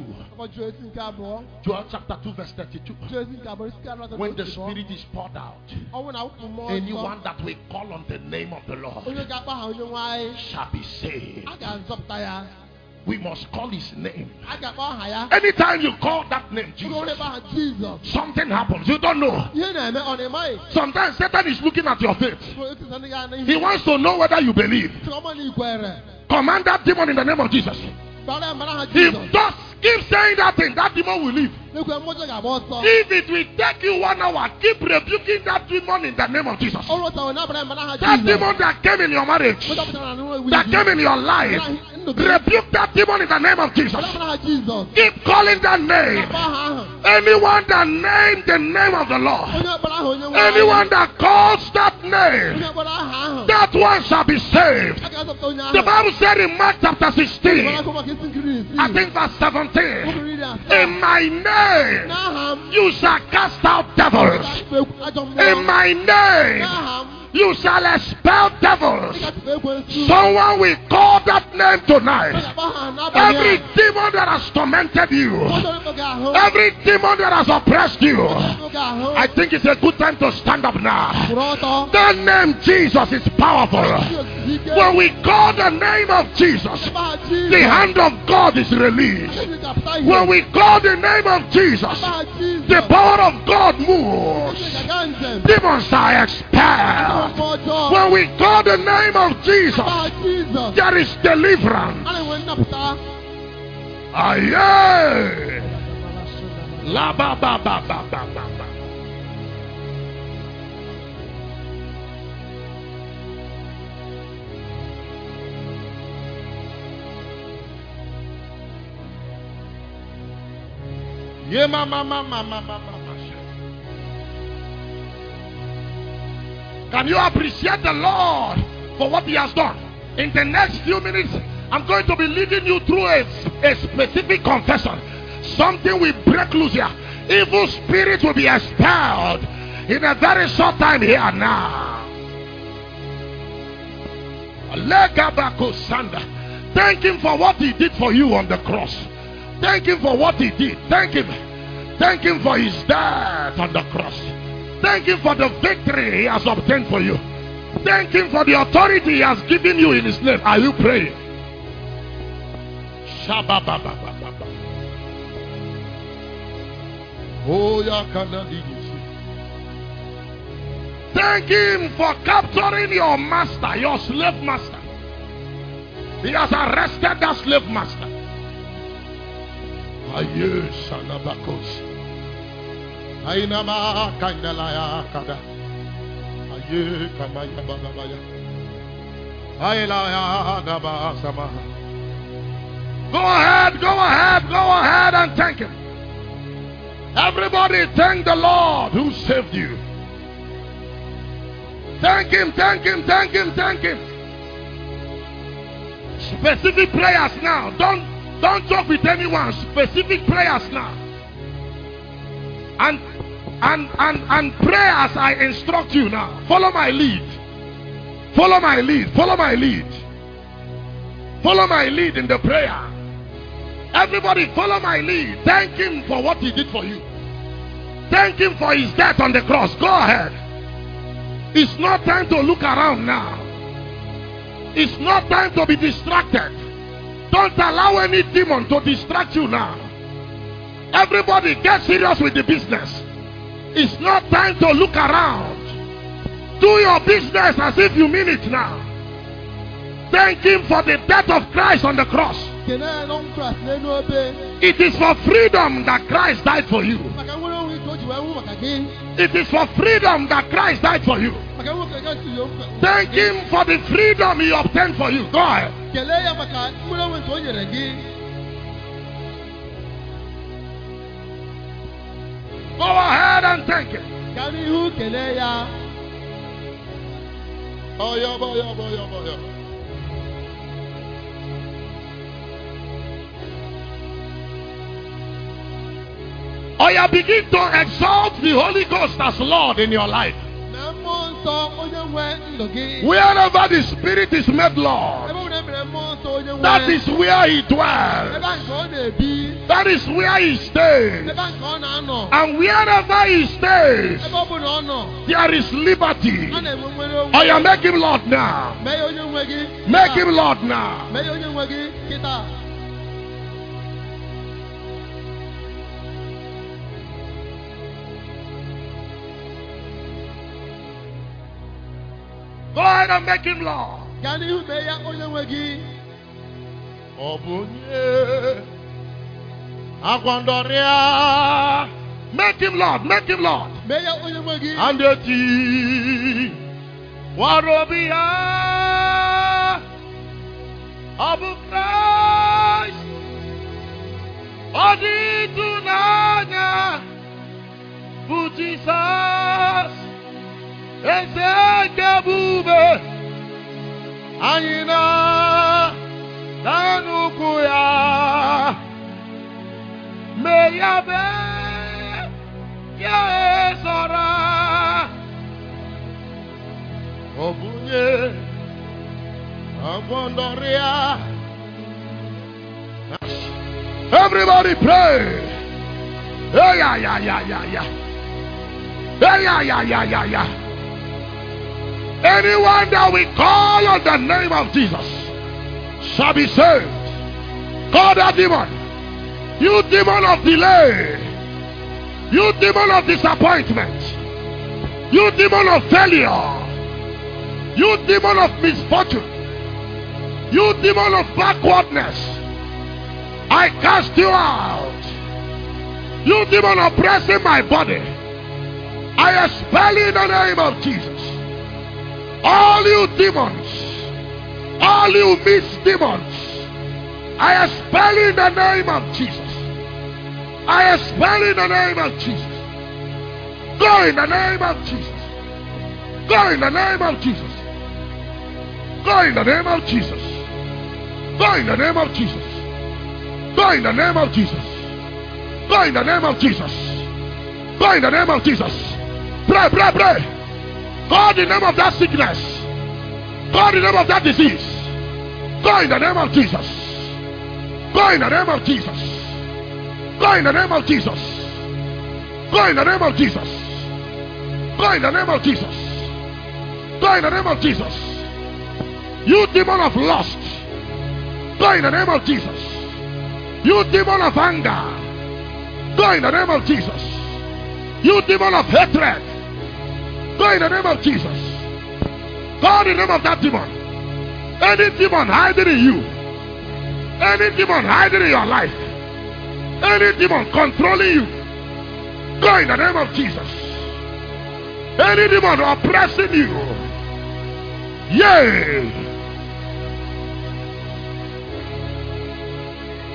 2 verse 32, when the Spirit is poured out, anyone that will call on the name of the Lord shall be saved. We must call his name. Anytime you call that name, Jesus, something happens. You don't know. Sometimes Satan is looking at your faith. He wants to know whether you believe. Command that demon in the name of Jesus. If just keep saying that thing, that demon will leave. If it will take you 1 hour, keep rebuking that demon in the name of Jesus. That demon that came in your marriage, that came in your life, rebuke that demon in the name of Jesus. Keep calling that name. Anyone that named the name of the Lord, anyone that calls that name, that one shall be saved. The Bible said in Mark chapter 16, I think verse 17, in my name you shall cast out devils. In my name you shall expel devils. Someone will call that name tonight. Every demon that has tormented you, every demon that has oppressed you, I think it's a good time to stand up now. The name Jesus is powerful. When we call the name of Jesus, the hand of God is released. When we call the name of Jesus, the power of God moves. Demons are expelled. When we call the name of Jesus, there is deliverance. Aye. La ba ba ba ba ba ba. Yeah, mama. Can you appreciate the Lord for what he has done? In the next few minutes, I'm going to be leading you through a specific confession. Something will break loose here. Evil spirits will be expelled in a very short time here and now. Thank him for what he did for you on the cross. Thank him for what he did. Thank him. Thank him for his death on the cross. Thank him for the victory he has obtained for you. Thank him for the authority he has given you in his name. Are you praying? Thank him for capturing your master, your slave master. He has arrested that slave master. Ainama Kandalaya Kada Aye Kamaya Banabaya Ailaya Daba Sama Go ahead and thank him. Everybody thank the Lord who saved you. Thank him. Specific prayers now. Don't talk with anyone. Specific prayers now. And pray as I instruct you now. Follow my lead. Follow my lead in the prayer. Everybody follow my lead. Thank him for what he did for you. Thank him for his death on the cross. Go ahead. It's not time to look around now. It's not time to be distracted. Don't allow any demon to distract you now. Everybody get serious with the business. It's not time to look around. Do your business as if you mean it now. Thank him for the death of Christ on the cross. It is for freedom that Christ died for you. It is for freedom that Christ died for you. Thank him for the freedom he obtained for you. Go ahead. Go ahead and thank him. Oh, yeah, boy. Or you begin to exalt the Holy Ghost as Lord in your life. Wherever the Spirit is made Lord, that is where he dwells. That is where he stays. And wherever he stays, there is liberty. Or you make him Lord now. Make him Lord now. Go ahead and make him Lord. Make him Lord. Make him Lord. And the Warobia Abu Christ Odi Tunanya Butisas Ezekebube Ayina Danukuya Meyabe Yesora Obunye Abondoria. Everybody pray. Yeah. Anyone that we call on the name of Jesus shall be saved. Call that demon. You demon of delay. You demon of disappointment. You demon of failure. You demon of misfortune. You demon of backwardness. I cast you out. You demon oppressing my body. I expel you in the name of Jesus. All you demons, all you mixed demons, I expel in the name of Jesus. I expel in the name of Jesus. Go in the name of Jesus. Go in the name of Jesus. Go in the name of Jesus. Go in the name of Jesus. Go in the name of Jesus. Go in the name of Jesus. Go in the name of Jesus. Pray. Call the name of that sickness. Call the name of that disease. Go in the name of Jesus. Go in the name of Jesus. Go in the name of Jesus. Go in the name of Jesus. Go in the name of Jesus. Go in the name of Jesus. You demon of lust. Go in the name of Jesus. You demon of anger. Go in the name of Jesus. You demon of hatred. Go in the name of Jesus. Call the name of that demon. Any demon hiding in you. Any demon hiding in your life. Any demon controlling you. Go in the name of Jesus. Any demon oppressing you. Yay.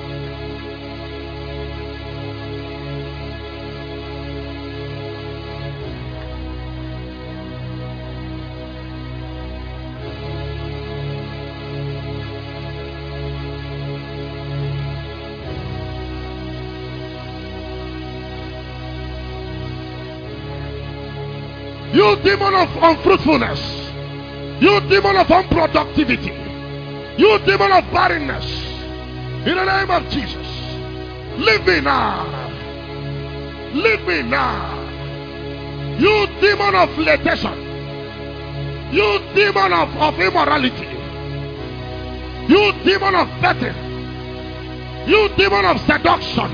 You demon of unfruitfulness. You demon of unproductivity. You demon of barrenness. In the name of Jesus. Leave me now. Leave me now. You demon of flirtation. You demon of immorality. You demon of betting. You demon of seduction.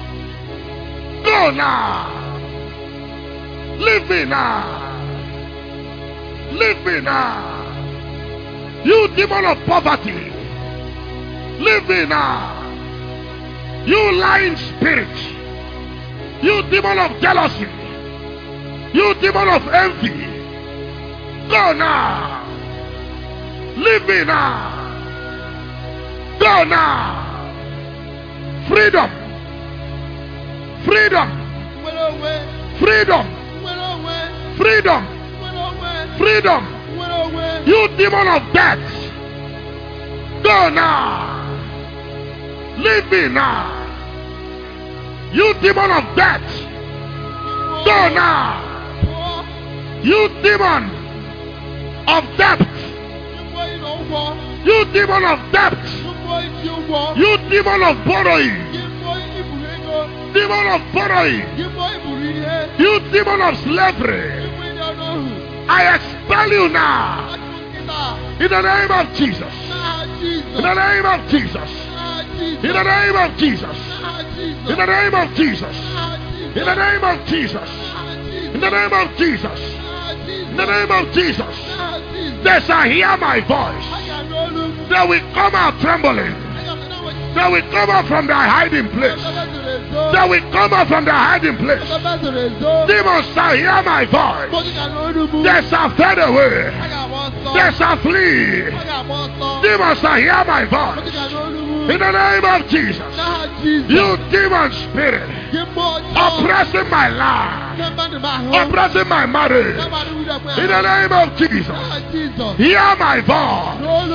Go now. Leave me now. Leave me now. You demon of poverty. Leave me now. You lying spirit. You demon of jealousy. You demon of envy. Go now. Leave me now. Go now. Freedom. Freedom. Freedom. Freedom. Freedom. You demon of death. Go now. Leave me now. You demon of death. Go now. You demon of debt. You demon of debt. You demon of borrowing. Demon of borrowing. You demon of slavery. I expel you now. In the name of Jesus. In the name of Jesus. In the name of Jesus. In the name of Jesus. In the name of Jesus. In the name of Jesus. In the name of Jesus. They shall hear my voice. They will come out trembling. They will come out from their hiding place. They will come out from their hiding place. Demons shall hear my voice. They shall fade away. They shall flee. Demons shall hear my voice. In the name of Jesus. You demon spirit oppressing my life, oppressing my marriage. In the name of Jesus. Hear my voice.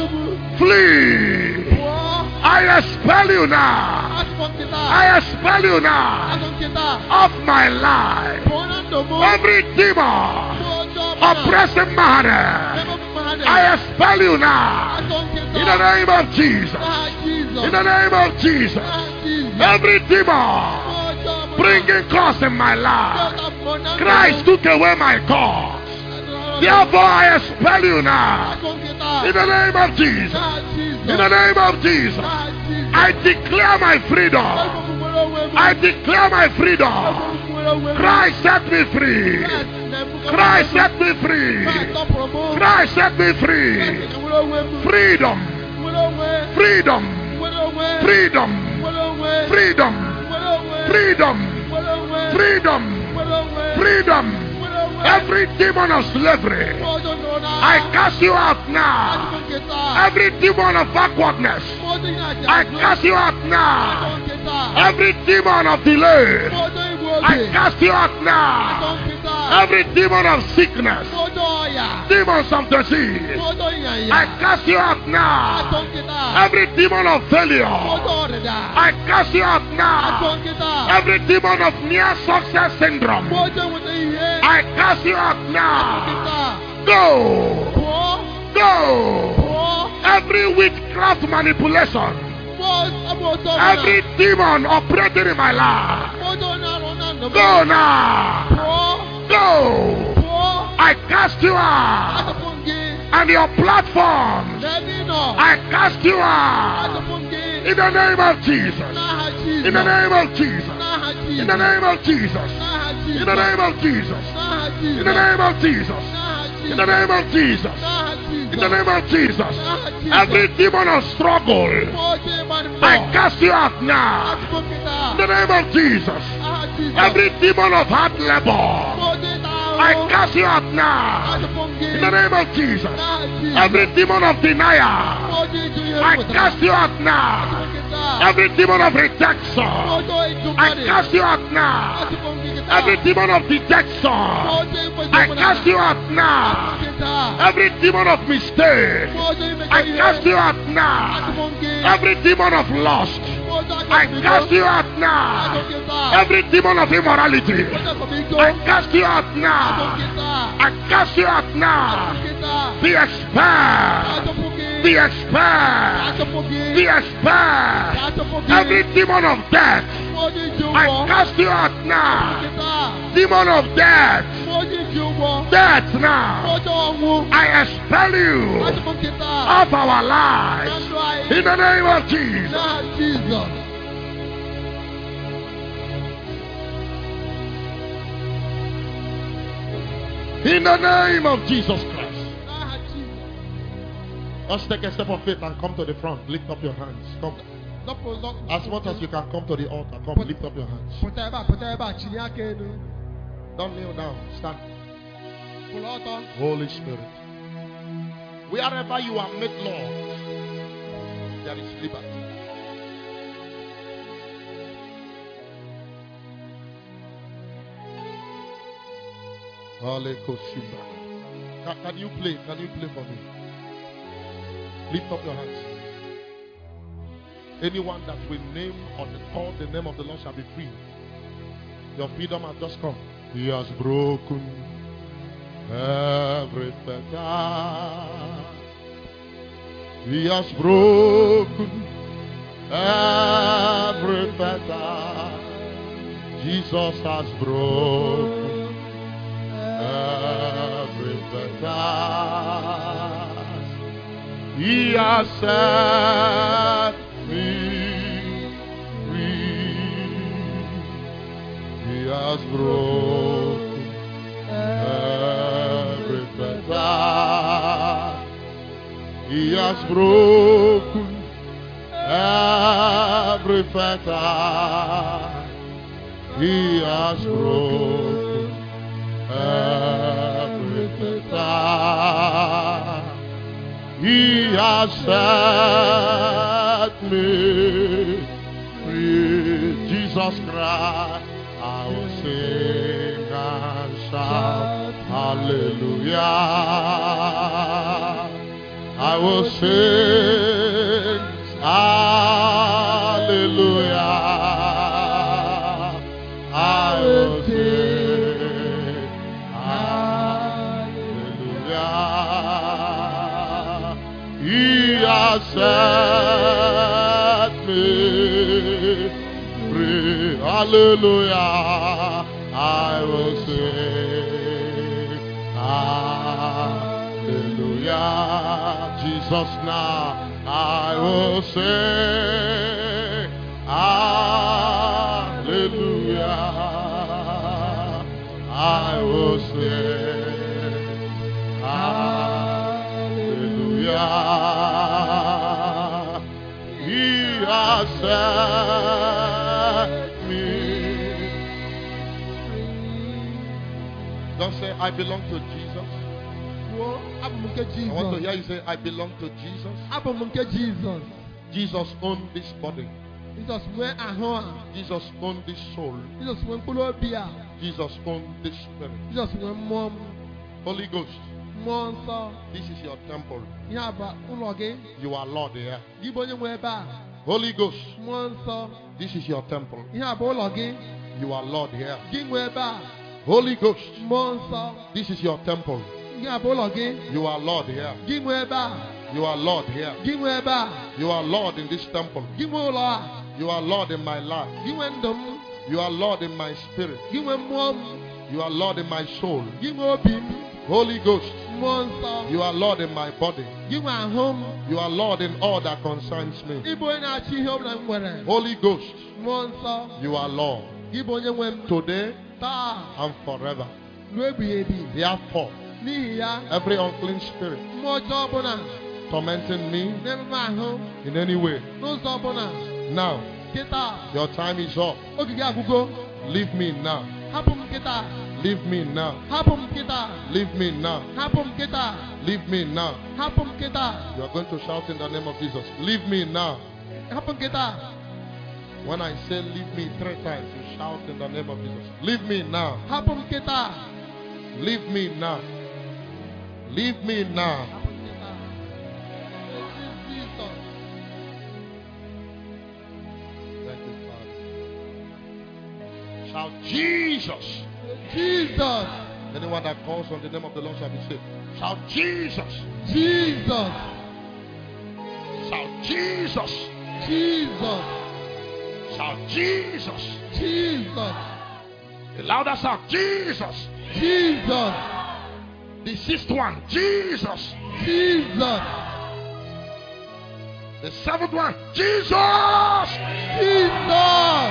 Flee. I expel you now. I expel you now of my life. Every demon oppressing my heart, I expel you now. In the name of Jesus. In the name of Jesus. Every demon bringing curse in my life, Christ took away my cause. Therefore I expel you now. In the name of Jesus. In the name of Jesus. I declare my freedom. I declare my freedom. Christ set me free. Christ set me free. Christ set me free. Freedom. Freedom. Freedom. Freedom. Freedom. Freedom. Freedom. Every demon of slavery, I cast you out now. Every demon of backwardness, I cast you out now. Every demon of delay, I cast you out now. Every demon of sickness, demons of disease, I cast you out now. Every demon of failure, I cast you out now. Every demon of near success syndrome, I cast you out now. Go. Go. Every witchcraft manipulation, every demon operating in my life, go now. Go. I cast you out. And your platforms, I cast you out. In the name of Jesus. In the name of Jesus. In the name of Jesus. In the name of Jesus. In the name of Jesus. In the name of Jesus. In the name of Jesus. Every demon of struggle, I cast you out now. In the name of Jesus. Every demon of hard labor, I cast you out now. In the name of Jesus. Every demon of denial, I cast you out now. Every demon of rejection, I cast you out now. Every demon of dejection, I cast you out now. Every demon of mistake, I cast you out now. Every demon of lust, I cast you out now. Every demon of immorality, I cast you out now. I cast you out now. Be expelled. Be expelled. Be expelled. Every demon of death, I cast you out now. Demon of death, death now. I expel you of our lives in the name of Jesus. In the name of Jesus Christ. Let's take a step of faith and come to the front. Lift up your hands. Come. As much as you can come to the altar. Come, lift up your hands. Don't kneel down. Stand. Holy Spirit. Wherever you are made Lord, there is liberty. Can you play? Can you play for me? Lift up your hands. Anyone that will name or call the name of the Lord shall be free. Your freedom has just come. He has broken every fetter. He has broken every fetter. Jesus has broken every fetter. He has set me free. He has broken every fetter. He has broken every fetter. He has broken every fetter. He has set me free. Jesus Christ, I will sing and shout hallelujah. I will sing hallelujah. I will sing hallelujah. He has set me free. Hallelujah. I will sing hallelujah. Jesus now. I will sing hallelujah. I will sing hallelujah. He has set me free. Don't say I belong to Jesus. I want to hear you say I belong to Jesus. Jesus owns this body. Jesus owns this soul. Jesus owns this spirit. Holy Ghost, this is your temple. You are Lord here. Holy Ghost, this is your temple. You are Lord here. Holy Ghost, this is your temple. You are Lord here. You are Lord here. You are Lord in this temple. You are Lord in my life. You are Lord in my spirit. You are Lord in my soul. Holy Ghost, you are Lord in my body. You are Lord in all that concerns me. Holy Ghost, you are Lord today and forever. Therefore, every unclean spirit tormenting me in any way, now your time is up. Leave me now. Leave me now. Leave me now. Leave me now. You are going to shout in the name of Jesus. Leave me now. When I say leave me 3 times, you shout in the name of Jesus. Leave me now. Leave me now. Leave me now. Shout Jesus.
Jesus.
Anyone that calls on the name of the Lord shall be saved. Shout Jesus.
Jesus.
Shout Jesus.
Jesus.
Shout Jesus.
Jesus.
The louder shout Jesus.
Jesus.
The sixth one, Jesus.
Jesus.
The seventh one, Jesus.
Jesus.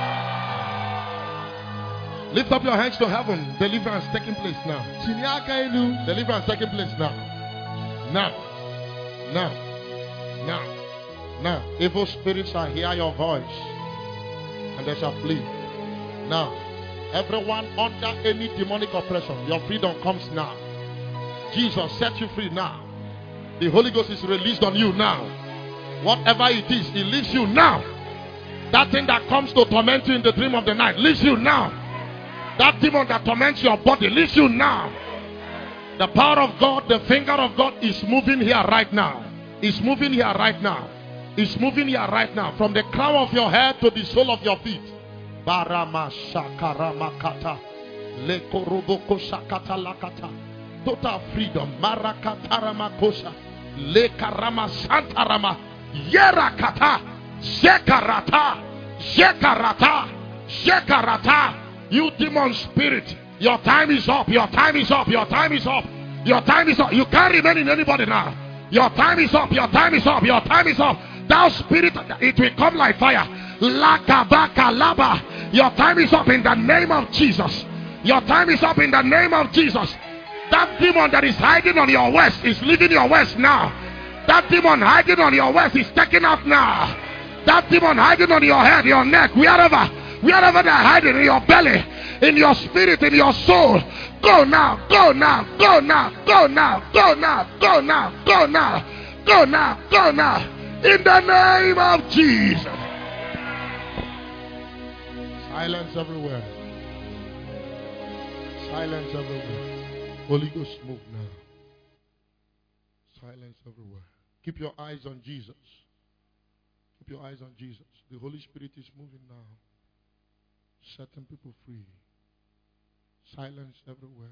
Lift up your hands to heaven. Deliverance taking place now. Deliverance taking place now. Now. Now. Now. Now. Evil spirits shall hear your voice and they shall flee. Now. Everyone under any demonic oppression, your freedom comes now. Jesus set you free now. The Holy Ghost is released on you now. Whatever it is, it leaves you now. That thing that comes to torment you in the dream of the night leaves you now. That demon that torments your body leaves you now. The power of God, the finger of God is moving here right now. It's moving here right now. It's moving here right now. From the crown of your head to the sole of your feet. Barama shakaramakata. Lekoroboko shakata lakata. Total freedom. Marakataramakosha. Lekarama santarama. Yerakata. Zekarata. Zekarata. Zekarata. You demon spirit, your time is up. Your time is up. Your time is up. Your time is up. You can't remain in anybody now. Your time is up. Your time is up. Your time is up. Thou spirit, it will come like fire. Lakabaka laba. Your time is up in the name of Jesus. Your time is up in the name of Jesus. That demon that is hiding on your waist is leaving your waist now. That demon hiding on your waist is taken off now. That demon hiding on your head, your neck, wherever they're hiding, in your belly, in your spirit, in your soul. Go now, go now, go now, go now, go now, go now, go now, go now, go now. In the name of Jesus. Silence everywhere. Silence everywhere. Holy Ghost, move now. Silence everywhere. Keep your eyes on Jesus. Keep your eyes on Jesus. The Holy Spirit is moving now. Setting people free. Silence everywhere.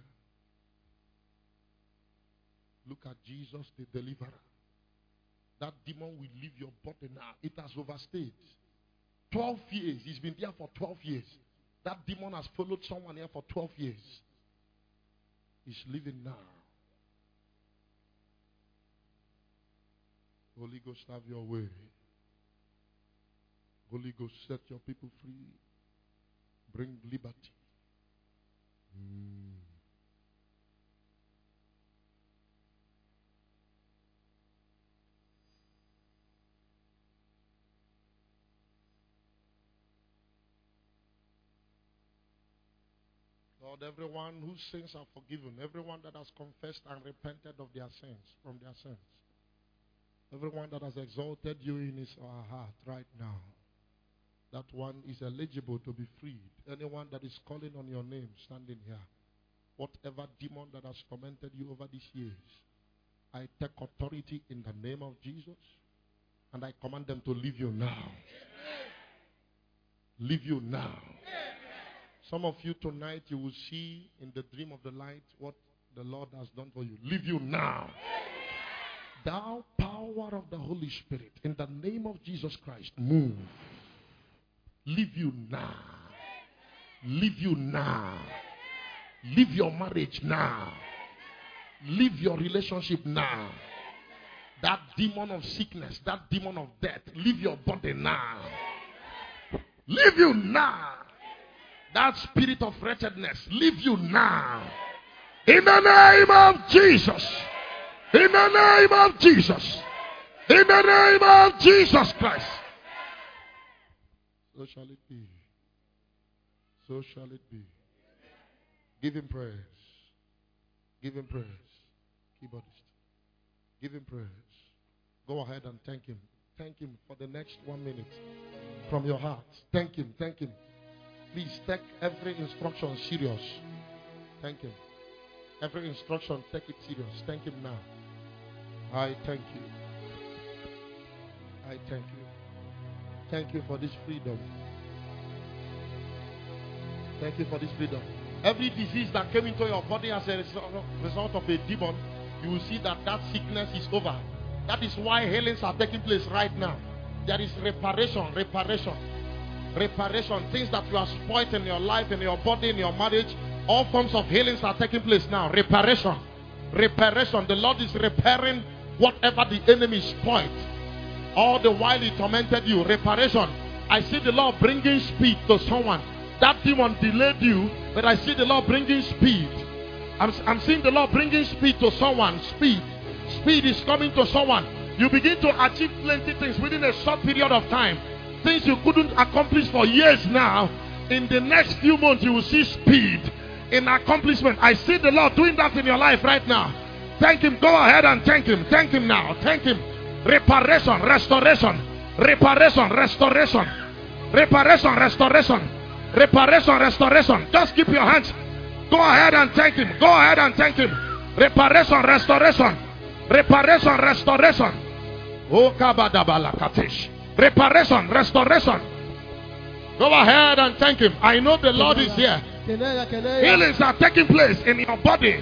Look at Jesus, the deliverer. That demon will leave your body now. It has overstayed. 12 years. He's been there for 12 years. That demon has followed someone here for 12 years. He's leaving now. Holy Ghost, have your way. Holy Ghost, set your people free. Bring liberty. Lord, everyone whose sins are forgiven, everyone that has confessed and repented of their sins, from their sins, everyone that has exalted you in his or her heart right now, that one is eligible to be freed. Anyone that is calling on your name standing here, whatever demon that has tormented you over these years, I take authority in the name of Jesus and I command them to leave you now. Leave you now. Some of you tonight, you will see in the dream of the light what the Lord has done for you. Leave you now. Thou power of the Holy Spirit, in the name of Jesus Christ, move. Leave you now. Leave you now. Leave your marriage now. Leave your relationship now. That demon of sickness, that demon of death, leave your body now. Leave you now. That spirit of wretchedness, leave you now. In the name of Jesus. In the name of Jesus. In the name of Jesus Christ. So shall it be. So shall it be. Give him praise. Give him praise. Keyboardist. Give him praise. Go ahead and thank him. Thank him for the next 1 minute. From your heart. Thank him. Thank him. Please take every instruction serious. Thank him. Every instruction, take it serious. Thank him now. I thank you. I thank you. Thank you for this freedom. Thank you for this freedom. Every disease that came into your body as a result of a demon, you will see that that sickness is over. That is why healings are taking place right now. There is reparation. Things that you are spoiled in your life, in your body, in your marriage. All forms of healings are taking place now. Reparation. The Lord is repairing whatever the enemy spoiled. All the while he tormented you. Reparation. I see the Lord bringing speed to someone. That demon delayed you, but I see the Lord bringing speed. I'm seeing the Lord bringing speed to someone. Speed is coming to someone. You begin to achieve plenty things within a short period of time. Things you couldn't accomplish for years now. In the next few months, you will see speed in accomplishment. I see the Lord doing that in your life right now. Thank Him. Go ahead and thank Him. Thank Him now. Thank Him. Reparation, restoration. Just keep your hands. Go ahead and thank Him. Reparation, restoration. Oh, kabadabalakatish. Reparation, restoration. Go ahead and thank Him. I know the Lord is here. Healings are taking place in your body.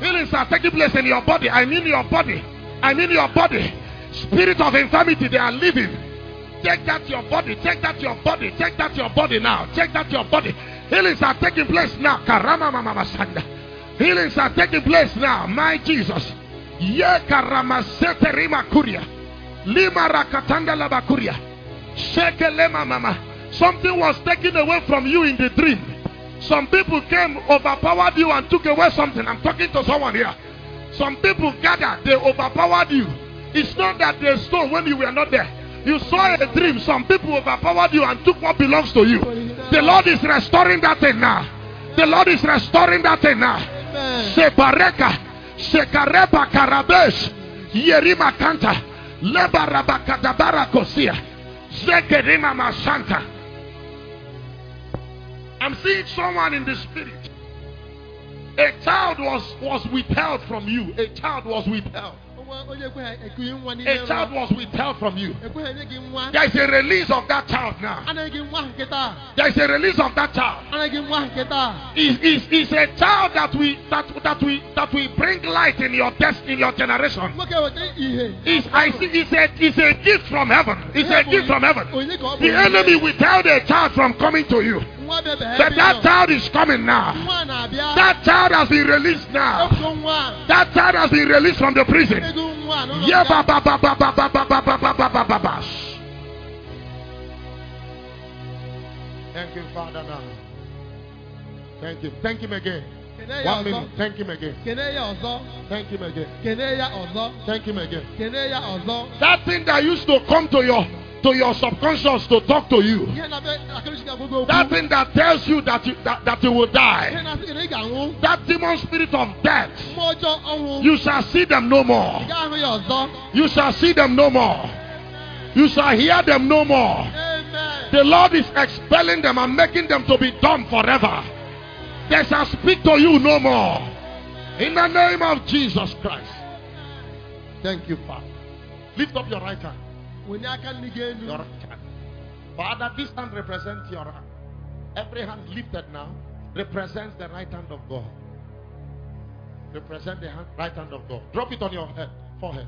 I mean your body. Spirit of infirmity, they are leaving. Take that your body now. Healings are taking place now. Karama mama sanda. Healings are taking place now. My Jesus. Ye karama sete rima kuria. Lima rakatanda labakuria. Sheke lema mama. Something was taken away from you in the dream. Some people came, overpowered you and took away something. I'm talking to someone here. Some people gathered, they overpowered you. It's not that they stole when you were not there. You saw a dream. Some people overpowered you and took what belongs to you. The Lord is restoring that thing now. Sebareka, Sekareba Karabesh, Yerima Kanta, Lebarabakadabara Kosia, Zekerima Masanta. I'm seeing someone in the spirit. A child was withheld from you. A child was withheld from you. There is a release of that child now. There is a release of that child. It's a child that we bring light in your generation. It's a gift from heaven. The enemy withheld a child from coming to you. But that child is coming now. That child has been released now. That child has been released from the prison. Thank you, Father, now. Thank you. Thank Him again. 1 minute. Thank Him again. Thank Him again. Thank Him again. That thing that used to come to your subconscious to talk to you. That thing that tells you that you will die. That demon spirit of death. You shall see them no more. You shall see them no more. You shall hear them no more. The Lord is expelling them and making them to be dumb forever. They shall speak to you no more. In the name of Jesus Christ. Thank you, Father. Lift up your right hand. Your right hand. Father, this hand represents your hand. Every hand lifted now represents the right hand of God. Represent the right hand of God. Drop it on your head, forehead.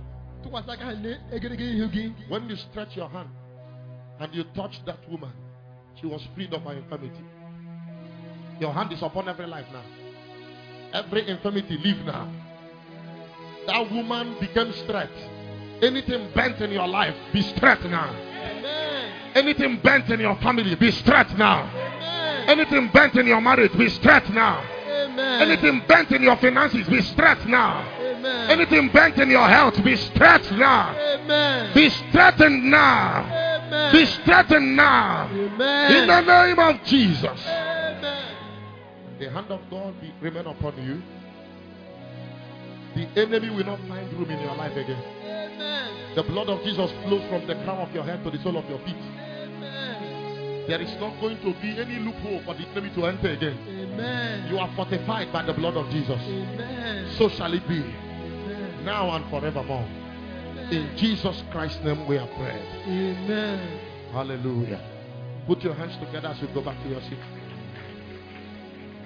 When you stretch your hand and you touch that woman, she was freed of her infirmity. Your hand is upon every life now. Every infirmity leave now. That woman became straight. Anything bent in your life, be straight now. Amen. Anything bent in your family, be straight now. Amen. Anything bent in your marriage, be straight now. Amen. Anything bent in your finances, be straight now. Amen. Anything bent in your health, be straight now. Amen. Be straightened now. Amen. Be straightened now. Amen. In the name of Jesus. Amen. The hand of God remain upon you. The enemy will not find room in your life again. Amen. The blood of Jesus flows from the crown of your head to the sole of your feet. Amen. There is not going to be any loophole for the enemy to enter again. Amen. You are fortified by the blood of Jesus. Amen. So shall it be. Amen. Now and forevermore. Amen. In Jesus Christ's name we are prayed. Amen. Hallelujah. Put your hands together as you go back to your seat.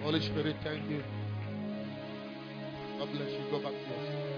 Holy Spirit, thank you. God bless you. Go back to your seat.